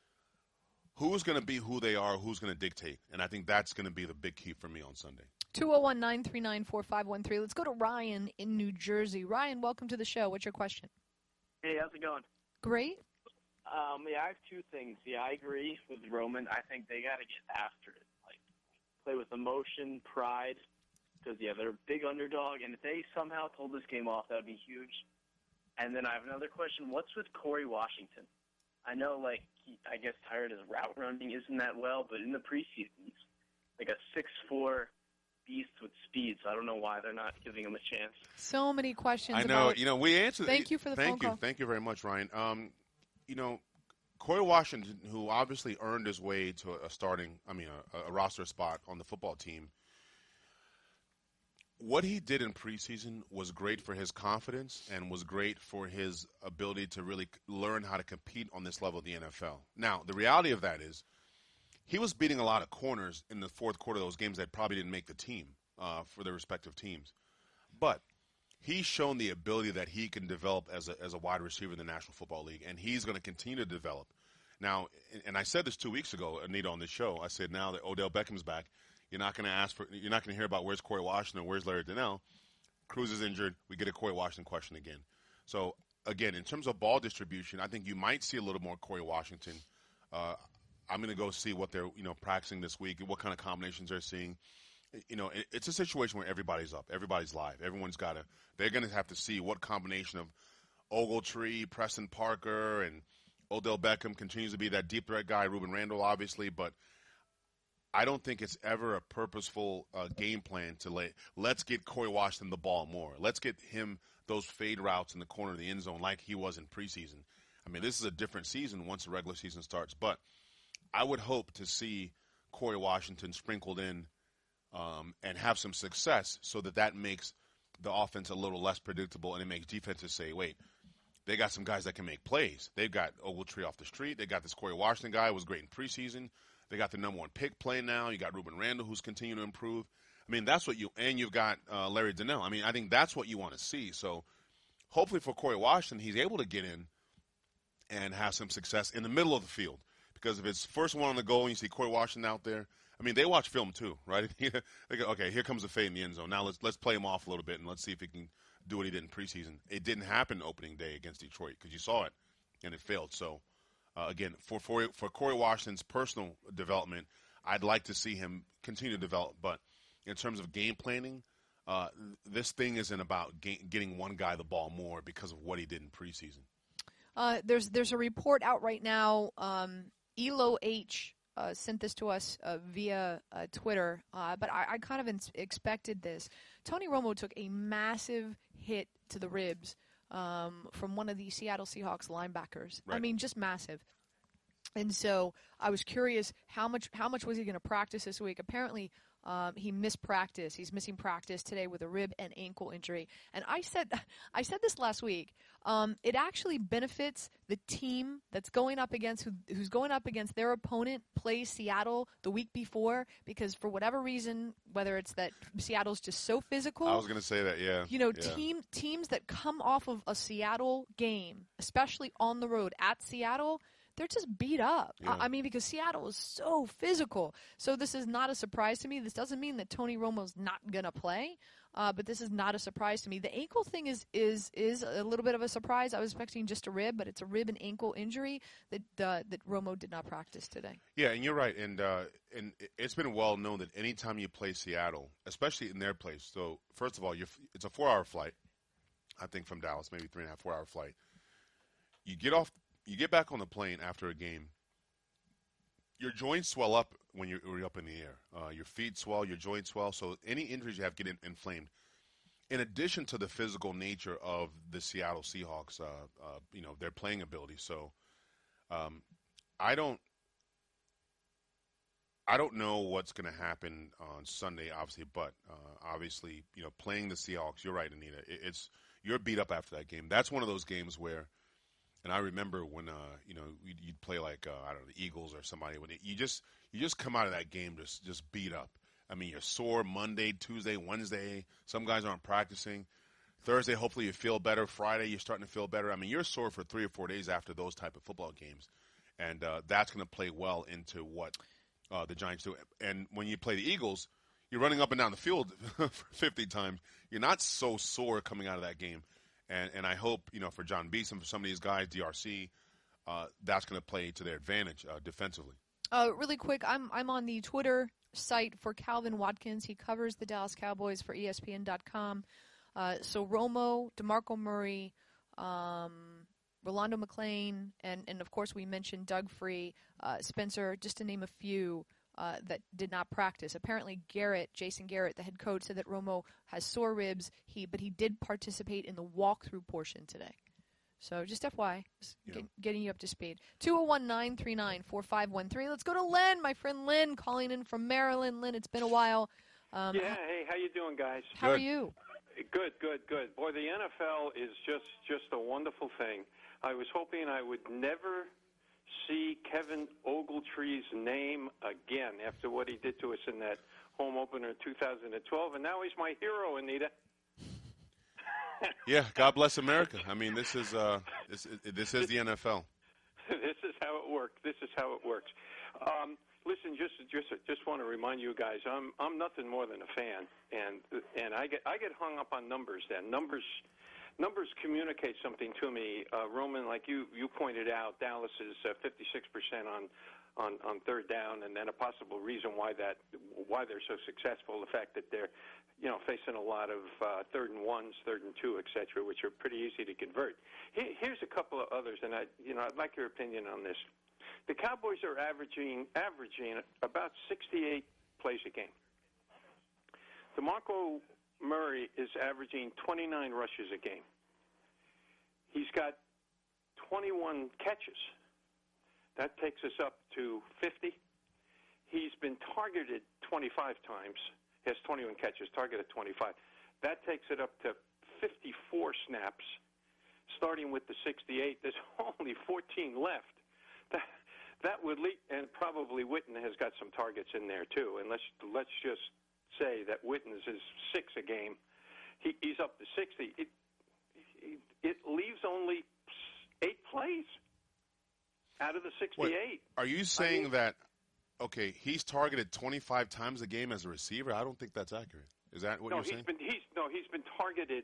Who's going to be who they are, who's going to dictate? And I think that's going to be the big key for me on Sunday. 201-939-4513. Let's go to Ryan in New Jersey. Ryan, welcome to the show. What's your question? Hey, how's it going? Great. I have 2 things. Yeah, I agree with Roman. I think they got to get after it. Like, play with emotion, pride, because, they're a big underdog. And if they somehow pull this game off, that would be huge. And then I have another question. What's with Corey Washington? I know, I guess tired his route running isn't that well, but in the preseason, he's like a 6'4" beast with speed, so I don't know why they're not giving him a chance. So many questions. I know. We answered. Thank you for the phone call. Thank you very much, Ryan. Corey Washington, who obviously earned his way to a roster spot on the football team, what he did in preseason was great for his confidence and was great for his ability to really learn how to compete on this level of the NFL. Now, the reality of that is he was beating a lot of corners in the fourth quarter of those games that probably didn't make the team for their respective teams. But he's shown the ability that he can develop as a wide receiver in the National Football League, and he's going to continue to develop. Now, and I said this 2 weeks ago, Anita, on this show. I said now that Odell Beckham's back, you're not going to hear about where's Corey Washington or where's Larry Donnell. Cruz is injured. We get a Corey Washington question again. So, again, in terms of ball distribution, I think you might see a little more Corey Washington. I'm going to go see what they're practicing this week and what kind of combinations they're seeing. It's a situation where everybody's up, everybody's live. They're going to have to see what combination of Ogletree, Preston Parker, and Odell Beckham continues to be that deep threat guy. Ruben Randall, obviously, but I don't think it's ever a purposeful game plan to let's get Corey Washington the ball more. Let's get him those fade routes in the corner of the end zone like he was in preseason. I mean, this is a different season once the regular season starts, but I would hope to see Corey Washington sprinkled in and have some success so that makes the offense a little less predictable and it makes defenses say, wait, they got some guys that can make plays. They've got Ogletree off the street. They got this Corey Washington guy who was great in preseason. They got the number one pick playing now. You got Ruben Randall who's continuing to improve. I mean, that's what you've got Larry Donnell. I mean, I think that's what you want to see. So hopefully for Corey Washington, he's able to get in and have some success in the middle of the field. Because if it's first one on the goal and you see Corey Washington out there, I mean, they watch film too, right? They go, okay, here comes the fade in the end zone. Now let's play him off a little bit and let's see if he can do what he did in preseason. It didn't happen opening day against Detroit because you saw it and it failed. So, again, for Corey Washington's personal development, I'd like to see him continue to develop. But in terms of game planning, this thing isn't about getting one guy the ball more because of what he did in preseason. There's a report out right now. Elo H sent this to us via Twitter, but I kind of expected this. Tony Romo took a massive hit to the ribs from one of the Seattle Seahawks linebackers. Right. I mean, just massive. And so I was curious how much was he going to practice this week? Apparently, he missed practice. He's missing practice today with a rib and ankle injury. And I said this last week. It actually benefits the team that's going up against who's going up against their opponent plays Seattle the week before because for whatever reason, whether it's that Seattle's just so physical. I was going to say that, yeah. Teams that come off of a Seattle game, especially on the road at Seattle, they're just beat up. Yeah. I mean, because Seattle is so physical. So this is not a surprise to me. This doesn't mean that Tony Romo's not going to play, but this is not a surprise to me. The ankle thing is a little bit of a surprise. I was expecting just a rib, but it's a rib and ankle injury that Romo did not practice today. Yeah, and you're right. And it's been well known that anytime you play Seattle, especially in their place, so first of all, it's a 4-hour flight, I think, from Dallas, maybe 3.5, 4-hour flight. You get back on the plane after a game, your joints swell up when you're up in the air. Your feet swell, your joints swell, so any injuries you have get inflamed. In addition to the physical nature of the Seattle Seahawks, their playing ability. So I don't know what's going to happen on Sunday, obviously, but obviously, playing the Seahawks, you're right, Anita. You're beat up after that game. That's one of those games where. And I remember when you'd play like I don't know, the Eagles or somebody when you just come out of that game just beat up. I mean, you're sore Monday, Tuesday, Wednesday. Some guys aren't practicing. Thursday, hopefully you feel better. Friday, you're starting to feel better. I mean, you're sore for 3 or 4 days after those type of football games, and that's going to play well into what the Giants do. And when you play the Eagles, you're running up and down the field 50 times. You're not so sore coming out of that game. And I hope, for John Beeson, for some of these guys, DRC, that's going to play to their advantage defensively. Really quick, I'm on the Twitter site for Calvin Watkins. He covers the Dallas Cowboys for ESPN.com. So Romo, DeMarco Murray, Rolando McClain, and of course we mentioned Doug Free, Spencer, just to name a few. That did not practice. Apparently, Jason Garrett, the head coach, said that Romo has sore ribs. But he did participate in the walkthrough portion today. So just FYI, getting you up to speed. 201-939-4513. Let's go to Len, my friend Lynn, calling in from Maryland. Lynn, it's been a while. Yeah, hey, how you doing, guys? How are you? Good. Boy, the NFL is just a wonderful thing. I was hoping I would never see Kevin Ogletree's name again after what he did to us in that home opener in 2012, and now he's my hero, Anita. Yeah, God bless America. I mean, this is the NFL. This is how it works. Listen, just want to remind you guys, I'm nothing more than a fan, and I get hung up on numbers. Then numbers communicate something to me. Roman, like you pointed out, Dallas is 56% on third down, and then a possible reason why they're so successful, the fact that they're facing a lot of third and ones, third and two, etc., which are pretty easy to convert. Here's a couple of others, and I'd like your opinion on this. The Cowboys are averaging about 68 plays a game. DeMarco Murray is averaging 29 rushes a game. He's got 21 catches. That takes us up to 50. He's been targeted 25 times. He has 21 catches, targeted 25. That takes it up to 54 snaps, starting with the 68. There's only 14 left. That would lead, and probably Witten has got some targets in there too. And let's just say that Witten's is 6 a game. He's up to 60. It leaves only 8 plays out of the 68. Wait, are you saying that? Okay, he's targeted 25 times a game as a receiver. I don't think that's accurate. Is that what you're saying? He's been targeted.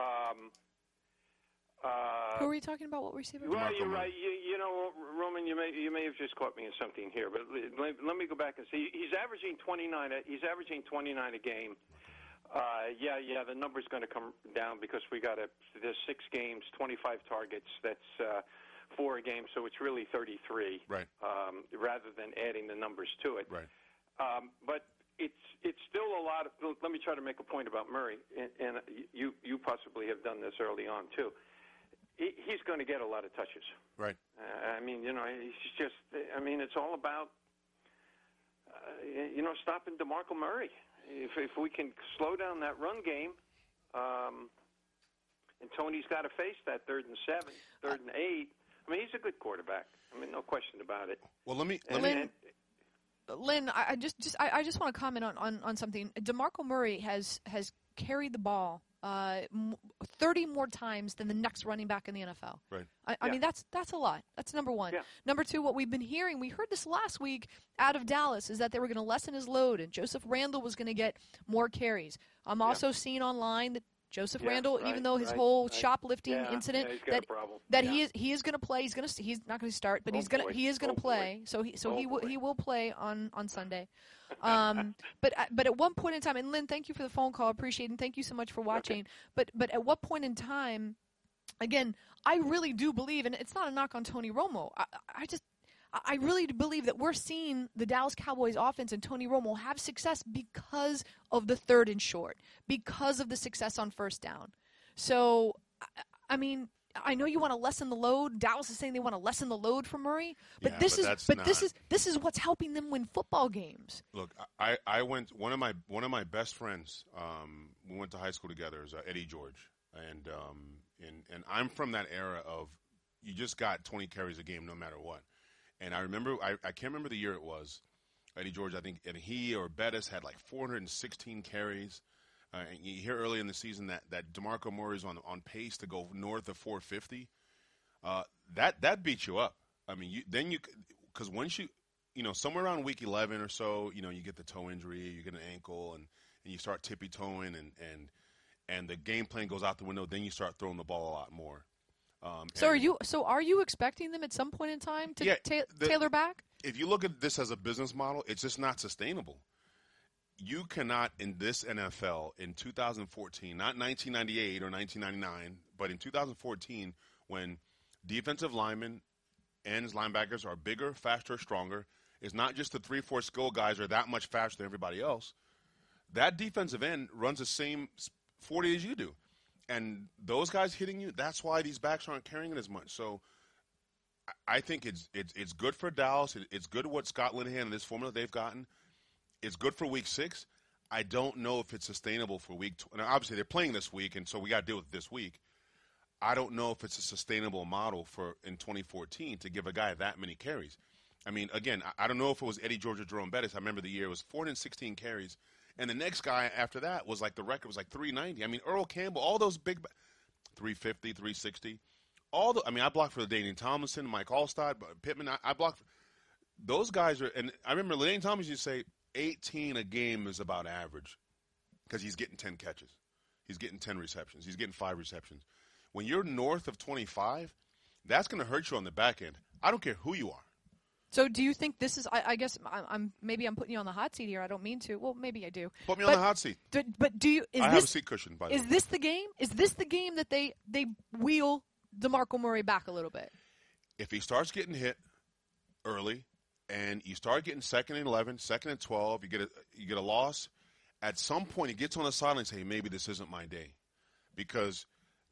Who are you talking about? What receiver? Well, you're right. Roman, you may have just caught me in something here, but let me go back and see. He's averaging 29. He's averaging 29 a game. Yeah. The number's going to come down because there's 6 games, 25 targets. That's 4 a game, so it's really 33. Right. Rather than adding the numbers to it. Right. But it's still a lot of. Let me try to make a point about Murray, and you possibly have done this early on too. He's going to get a lot of touches. Right. He's just. It's all about stopping DeMarco Murray. If we can slow down that run game, and Tony's got to face that 3rd and 7, 3rd and 8. He's a good quarterback. No question about it. Well, let me. Lynn, I just want to comment on something. DeMarco Murray has carried the ball 30 more times than the next running back in the NFL. Right. I mean, that's a lot. That's number one. Yeah. Number two, what we've been hearing, we heard this last week out of Dallas, is that they were going to lessen his load and Joseph Randle was going to get more carries. I'm also seeing online that Joseph Randle, even though his whole shoplifting incident, he is going to play. He's not going to start, but he is going to play. So he will play on Sunday. But at one point in time, and Lynn, thank you for the phone call, appreciate it, and thank you so much for watching. Okay. But at what point in time, again, I really do believe, and it's not a knock on Tony Romo. I really do believe that we're seeing the Dallas Cowboys offense and Tony Romo have success because of the 3rd and short, because of the success on 1st down. So, I know you want to lessen the load. Dallas is saying they want to lessen the load for Murray, but this is what's helping them win football games. Look, I went one of my best friends. We went to high school together. Is Eddie George, and I'm from that era of you just got 20 carries a game no matter what. And I remember, I can't remember the year it was, Eddie George, I think, and he or Bettis had like 416 carries. And you hear early in the season that DeMarco Murray is on pace to go north of 450. That beats you up. Because once somewhere around week 11 or so, you get the toe injury, you get an ankle, and you start tippy-toeing, and the game plan goes out the window. Then you start throwing the ball a lot more. So are you expecting them at some point in time to tailor back? If you look at this as a business model, it's just not sustainable. You cannot, in this NFL in 2014, not 1998 or 1999, but in 2014, when defensive linemen, ends, linebackers are bigger, faster, stronger, it's not just the 3-4 skill guys are that much faster than everybody else. That defensive end runs the same 40 as you do. And those guys hitting you, that's why these backs aren't carrying it as much. So I think it's good for Dallas. It's good what Scott Linehan and this formula they've gotten. It's good for Week 6. I don't know if it's sustainable for week. And obviously, they're playing this week, and so we got to deal with it this week. I don't know if it's a sustainable model for in 2014 to give a guy that many carries. I mean, again, I don't know if it was Eddie George or Jerome Bettis. I remember the year it was 416 carries, and the next guy after that was like the record was like 390. I mean, Earl Campbell, all those big 350, 360. I blocked for LaDainian Tomlinson, Mike Allstott, Pittman. I blocked. Those guys are, and I remember LaDainian Tomlinson used to say 18 a game is about average because he's getting 10 catches. He's getting 10 receptions. He's getting 5 receptions. When you're north of 25, that's going to hurt you on the back end. I don't care who you are. So do you think this is? I guess I'm putting you on the hot seat here. I don't mean to. Well, maybe I do. Put me on the hot seat. But do you? I have a seat cushion. By the way, is this the game? Is this the game that they wheel DeMarco Murray back a little bit? If he starts getting hit early, and you start getting 2nd and 11, 2nd and 12, you get a loss. At some point, he gets on the sideline and say, "Maybe this isn't my day," because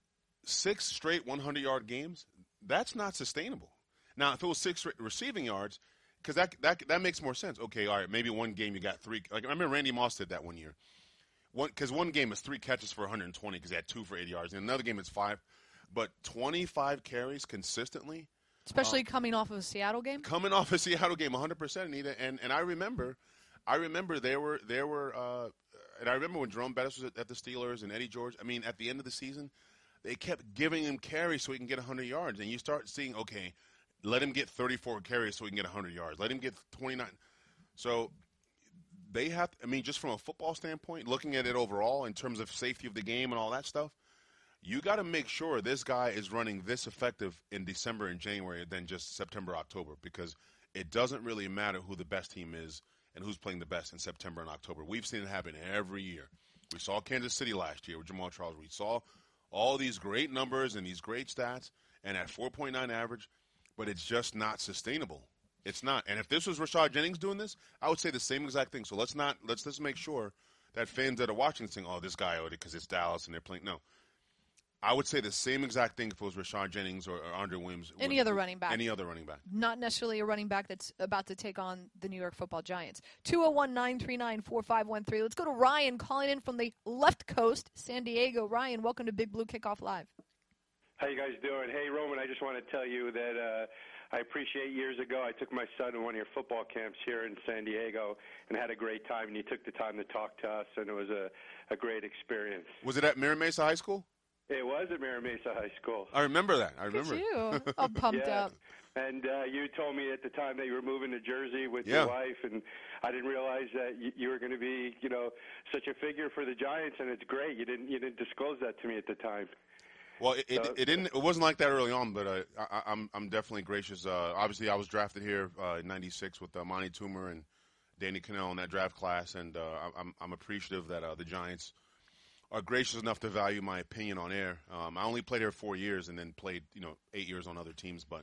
6 straight 100-yard games, that's not sustainable. Now, if it was 6 receiving yards, because that makes more sense. Okay, all right, maybe one game you got 3. Like I remember Randy Moss did that one year. Because one game is 3 catches for 120 because he had 2 for 80 yards. And another game is 5. But 25 carries consistently. Especially coming off of a Seattle game? Coming off a Seattle game, 100%, Anita. And I remember there were and I remember when Jerome Bettis was at the Steelers and Eddie George. I mean, at the end of the season, they kept giving him carries so he can get 100 yards. And you start seeing, okay, let him get 34 carries so he can get 100 yards. Let him get 29. So they have – I mean, just from a football standpoint, looking at it overall in terms of safety of the game and all that stuff, you got to make sure this guy is running this effective in December and January than just September, October, because it doesn't really matter who the best team is and who's playing the best in September and October. We've seen it happen every year. We saw Kansas City last year with Jamal Charles. We saw all these great numbers and these great stats and at 4.9 average, but it's just not sustainable. It's not. And if this was Rashad Jennings doing this, I would say the same exact thing. So let's just make sure that fans that are watching think, oh, this guy owed it because it's Dallas and they're playing. No. I would say the same exact thing if it was Rashad Jennings or Andre Williams. Any other running back. Any other running back. Not necessarily a running back that's about to take on the New York Football Giants. 201-939-4513. Let's go to Ryan calling in from the left coast, San Diego. Ryan, welcome to Big Blue Kickoff Live. How you guys doing? Hey, Roman, I just want to tell you that I appreciate years ago I took my son to one of your football camps here in San Diego and had a great time, and you took the time to talk to us, and it was a great experience. Was it at Mira Mesa High School? It was at Mira Mesa High School. I remember that. I remember. Look at you. All pumped up. And you told me at the time that you were moving to Jersey with your wife, and I didn't realize that you were going to be, such a figure for the Giants, and it's great. You didn't disclose that to me at the time. Well, it didn't. It wasn't like that early on, but I'm definitely gracious. Obviously, I was drafted here in '96 with Monty Toomer and Danny Cannell in that draft class, and I'm appreciative that the Giants are gracious enough to value my opinion on air. I only played here 4 years and then played 8 years on other teams. But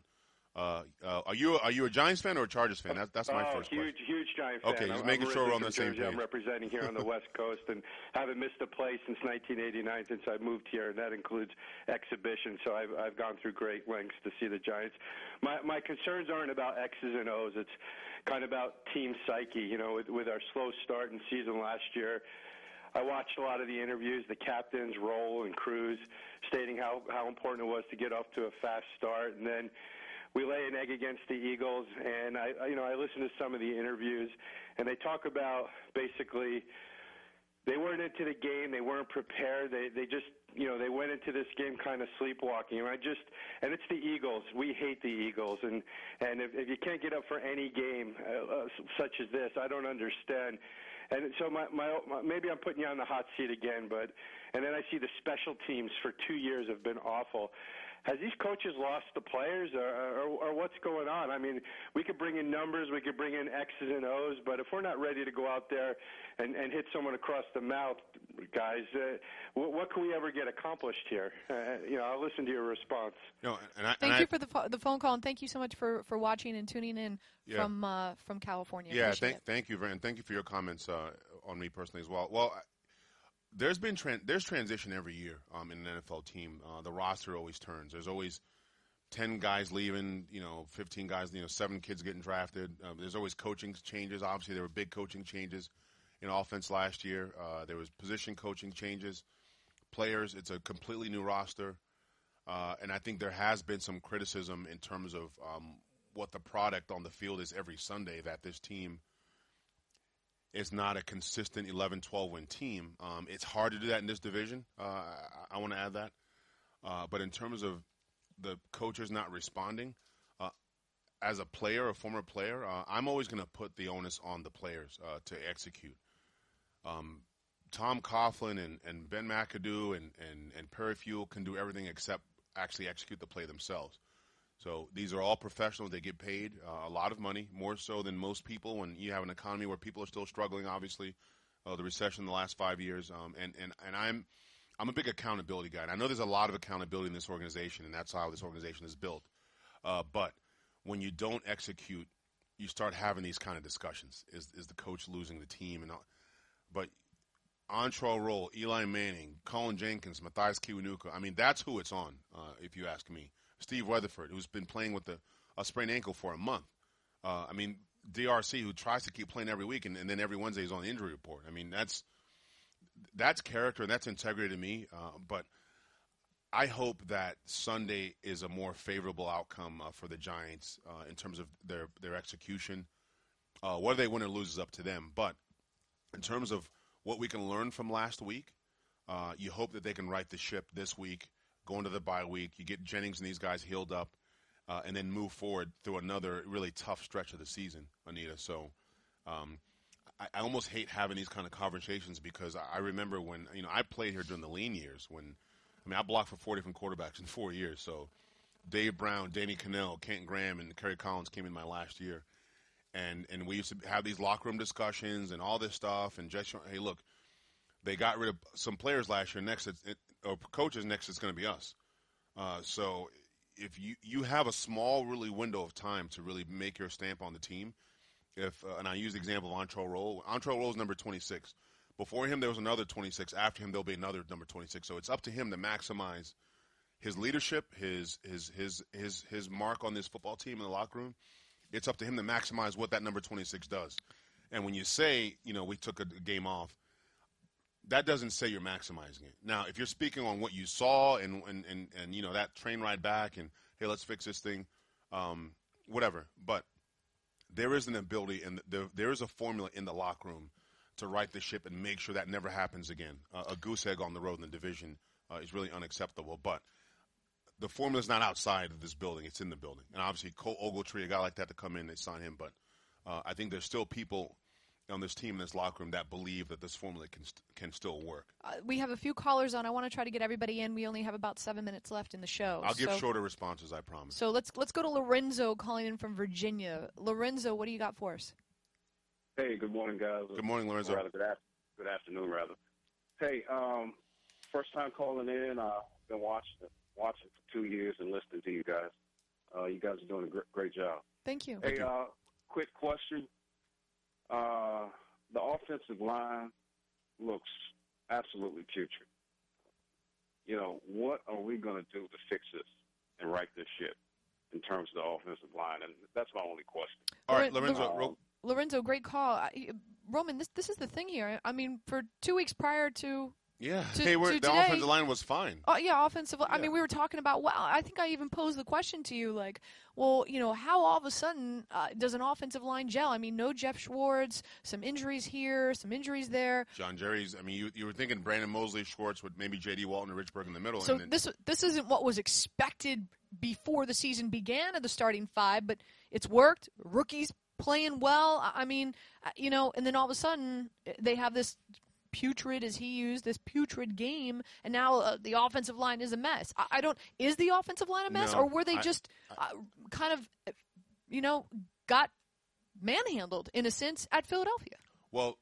are you a Giants fan or a Chargers fan? That's my first question. Huge Giants fan. Okay, just making sure we're on the same page. I'm representing here on the West Coast and haven't missed a play since 1989 since I moved here, and that includes exhibition. So I've gone through great lengths to see the Giants. My concerns aren't about X's and O's. It's kind of about team psyche. With our slow start in season last year, I watched a lot of the interviews, the captains, Roll and Cruz, stating how important it was to get off to a fast start, and then we lay an egg against the Eagles. And I listened to some of the interviews, and they talk about basically they weren't into the game, they weren't prepared, they just they went into this game kind of sleepwalking. And it's the Eagles. We hate the Eagles, and if you can't get up for any game such as this, I don't understand. And so maybe I'm putting you on the hot seat again, and then I see the special teams for 2 years have been awful. Has these coaches lost the players, or what's going on? I mean, we could bring in numbers, we could bring in X's and O's, but if we're not ready to go out there and hit someone across the mouth, guys, what can we ever get accomplished here? I'll listen to your response. Thank you for the phone call, and thank you so much for watching and tuning in from California. Yeah, thank you, and thank you for your comments on me personally as well. Well, there's transition every year in an NFL team. The roster always turns. There's always 10 guys leaving, 15 guys, 7 kids getting drafted. There's always coaching changes. Obviously, there were big coaching changes in offense last year. There was position coaching changes, players. It's a completely new roster. And I think there has been some criticism in terms of what the product on the field is every Sunday, that this team is not a consistent 11, 12-win team. It's hard to do that in this division. I want to add that. But in terms of the coaches not responding, as a player, a former player, I'm always going to put the onus on the players to execute. Tom Coughlin and Ben McAdoo and Perry Fewell can do everything except actually execute the play themselves. So these are all professionals. They get paid a lot of money, more so than most people when you have an economy where people are still struggling, obviously, the recession in the last 5 years. And I'm a big accountability guy. And I know there's a lot of accountability in this organization, and that's how this organization is built. But when you don't execute, you start having these kind of discussions. Is the coach losing the team? And all? But Antrel Rolle, Eli Manning, Colin Jenkins, Matthias Kiwanuka, I mean, that's who it's on, if you ask me. Steve Weatherford, who's been playing with a sprained ankle for a month. I mean, DRC, who tries to keep playing every week, and then every Wednesday he's on the injury report. I mean, that's character and that's integrity to me. But I hope that Sunday is a more favorable outcome for the Giants in terms of their execution. Whether they win or lose is up to them. But in terms of what we can learn from last week, you hope that they can right the ship this week, go into the bye week. You get Jennings and these guys healed up, and then move forward through another really tough stretch of the season, Anita. So I almost hate having these kind of conversations because I remember when, I played here during the lean years I blocked for 4 different quarterbacks in 4 years. So Dave Brown, Danny Cannell, Kent Graham, and Kerry Collins came in my last year. And we used to have these locker room discussions and all this stuff. And just, hey, look, they got rid of some players last year. Or coaches next, it's going to be us. So if you have a small, really window of time to really make your stamp on the team. And I use the example of Antrel Rolle. Antrel Rolle is number 26. Before him, there was another 26. After him, there'll be another number 26. So it's up to him to maximize his leadership, his mark on this football team in the locker room. It's up to him to maximize what that number 26 does. And when you say, we took a game off, that doesn't say you're maximizing it. Now, if you're speaking on what you saw and that train ride back and, hey, let's fix this thing, whatever. But there is an ability and there is a formula in the locker room to right the ship and make sure that never happens again. A goose egg on the road in the division is really unacceptable. But the formula is not outside of this building. It's in the building. And obviously, Cole Ogletree, a guy like that to come in, they sign him. But I think there's still people on this team, in this locker room, that believe that this formula can still work. We have a few callers on. I want to try to get everybody in. We only have about 7 minutes left in the show. I'll give shorter responses, I promise. So let's go to Lorenzo calling in from Virginia. Lorenzo, what do you got for us? Hey, good morning, guys. Good morning, Lorenzo. Good afternoon, rather. Hey, first time calling in. I've been watching for 2 years and listening to you guys. You guys are doing a great job. Thank you. Hey, quick question. The offensive line looks absolutely putrid. What are we going to do to fix this and right this ship in terms of the offensive line? And that's my only question. All right, Lorenzo. Lorenzo, great call. Roman, this is the thing here. I mean, for 2 weeks prior to the today, offensive line was fine. Oh, yeah, offensive. I mean, we were talking about, I think I even posed the question to you, like, well, how all of a sudden does an offensive line gel? I mean, no Jeff Schwartz, some injuries here, some injuries there. John Jerry's, I mean, you were thinking Brandon Mosley, Schwartz with maybe J.D. Walton and Richburg in the middle. So this isn't what was expected before the season began at the starting five, but it's worked. Rookies playing well. I mean, and then all of a sudden they have this putrid, as he used, this putrid game, and now the offensive line is a mess. Is the offensive line a mess, or were they just kind of, got manhandled in a sense at Philadelphia? Well,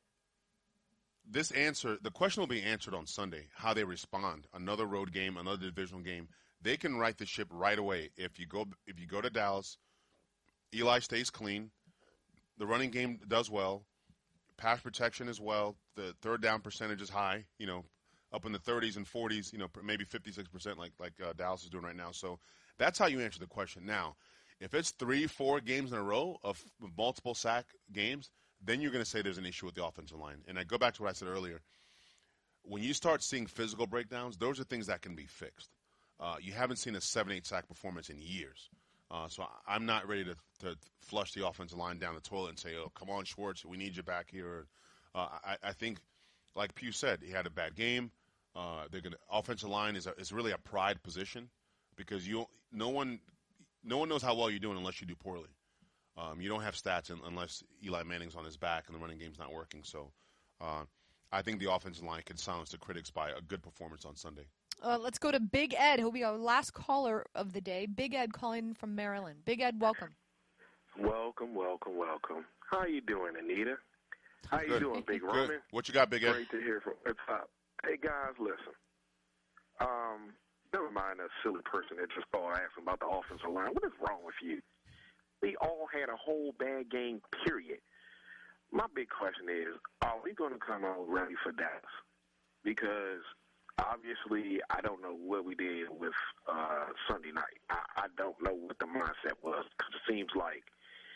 the question will be answered on Sunday, how they respond. Another road game, another divisional game. They can right the ship right away. If you go to Dallas, Eli stays clean. The running game does well. Pass protection as well. The third down percentage is high, up in the 30s and 40s, maybe 56% like Dallas is doing right now. So that's how you answer the question. Now, if it's 3-4 games in a row of multiple sack games, then you're going to say there's an issue with the offensive line. And I go back to what I said earlier. When you start seeing physical breakdowns, those are things that can be fixed. You haven't seen a 7-8 sack performance in years. So I'm not ready to flush the offensive line down the toilet and say, oh, come on, Schwartz, we need you back here. I think, like Pugh said, he had a bad game. Offensive line is really a pride position because no one knows how well you're doing unless you do poorly. You don't have stats unless Eli Manning's on his back and the running game's not working. So I think the offensive line can silence the critics by a good performance on Sunday. Let's go to Big Ed. He'll be our last caller of the day. Big Ed calling from Maryland. Big Ed, welcome. Welcome. How you doing, Anita? How you doing, Big Roman? Good. What you got, Big Ed? Great to hear from you. Hey, guys, listen. Never mind that silly person that just called asking about the offensive line. What is wrong with you? We all had a whole bad game, period. My big question is, are we going to come out ready for Dallas? Because obviously I don't know what we did with Sunday night. I don't know what the mindset was because it seems like,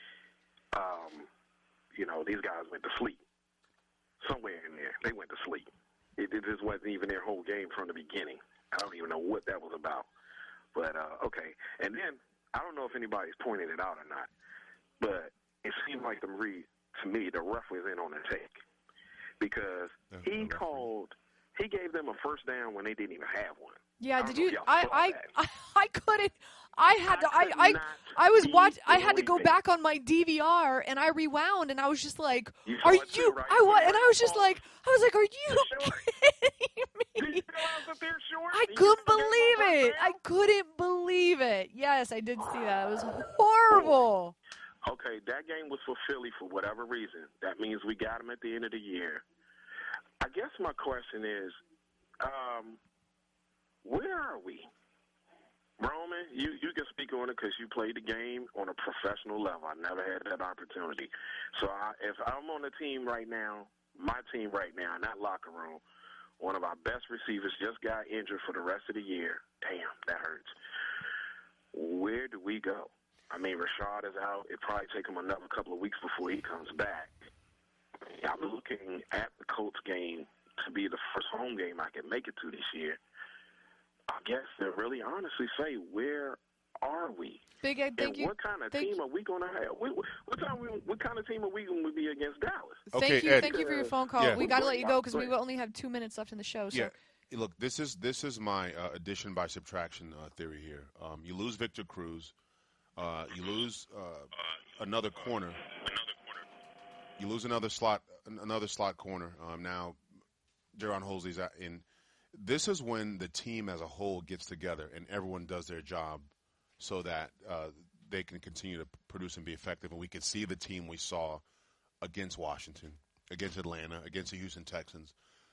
these guys went to sleep. Somewhere in there, they went to sleep. It just wasn't even their whole game from the beginning. I don't even know what that was about. But, okay. And then, I don't know if anybody's pointed it out or not, but it seemed like to me, the ref was in on the take. Because he gave them a first down when they didn't even have one. Yeah, did you? I couldn't. I had to go back on my DVR and I rewound and I was just like, are you? I was just like, are you kidding me? I couldn't believe it. Yes, I did see that. It was horrible. Okay, that game was for Philly for whatever reason. That means we got them at the end of the year. I guess my question is, where are we? Roman, you can speak on it because you played the game on a professional level. I never had that opportunity. So if I'm on the team right now, my team right now, in that locker room, one of our best receivers just got injured for the rest of the year. Damn, that hurts. Where do we go? I mean, Rashad is out. It'll probably take him another couple of weeks before he comes back. I'm looking at the Colts game to be the first home game I can make it to this year. I guess to really honestly say, where are we? Big Ed, thank you. What kind of team are we going to have? What kind of team are we going to be against Dallas? Thank you. Ed, thank you for your phone call. Yeah. We got to let you go because we only have 2 minutes left in the show. So. Yeah. Look, this is my addition by subtraction theory here. You lose Victor Cruz. You lose another corner. You lose another slot corner. Now, Jaron Holsey's in. This is when the team as a whole gets together and everyone does their job so that they can continue to produce and be effective. And we can see the team we saw against Washington, against Atlanta, against the Houston Texans.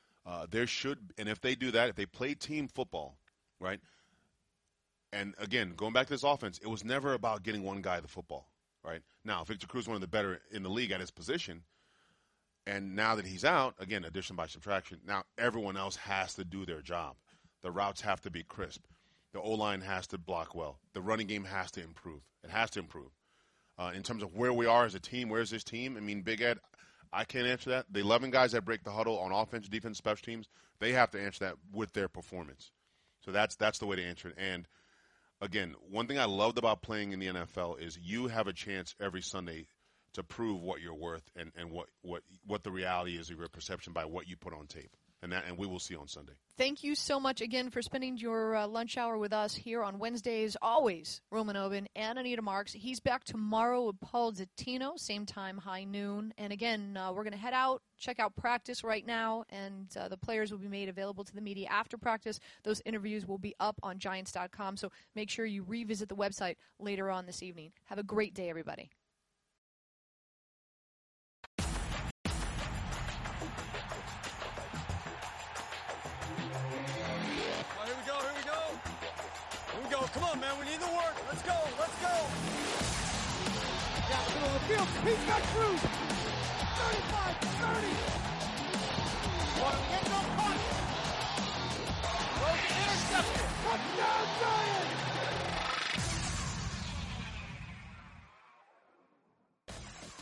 And if they do that, if they play team football, right? And, again, going back to this offense, it was never about getting one guy the football, right? Now, Victor Cruz is one of the better in the league at his position. And now that he's out, again, addition by subtraction, now everyone else has to do their job. The routes have to be crisp. The O-line has to block well. The running game has to improve. It has to improve. In terms of where we are as a team, where's this team? I mean, Big Ed, I can't answer that. The 11 guys that break the huddle on offense, defense, special teams, they have to answer that with their performance. So that's the way to answer it. And, again, one thing I loved about playing in the NFL is you have a chance every Sunday to prove what you're worth and what the reality is of your perception by what you put on tape. And we will see on Sunday. Thank you so much again for spending your lunch hour with us here on Wednesdays. Always Roman Obin and Anita Marks. He's back tomorrow with Paul Zattino, same time, high noon. And again, we're going to head out, check out practice right now, and the players will be made available to the media after practice. Those interviews will be up on Giants.com, so make sure you revisit the website later on this evening. Have a great day, everybody. Come on, man. We need the work. Let's go. Let's go. Down the middle of the field. He's got Cruz. 35, 30. One, get no punt.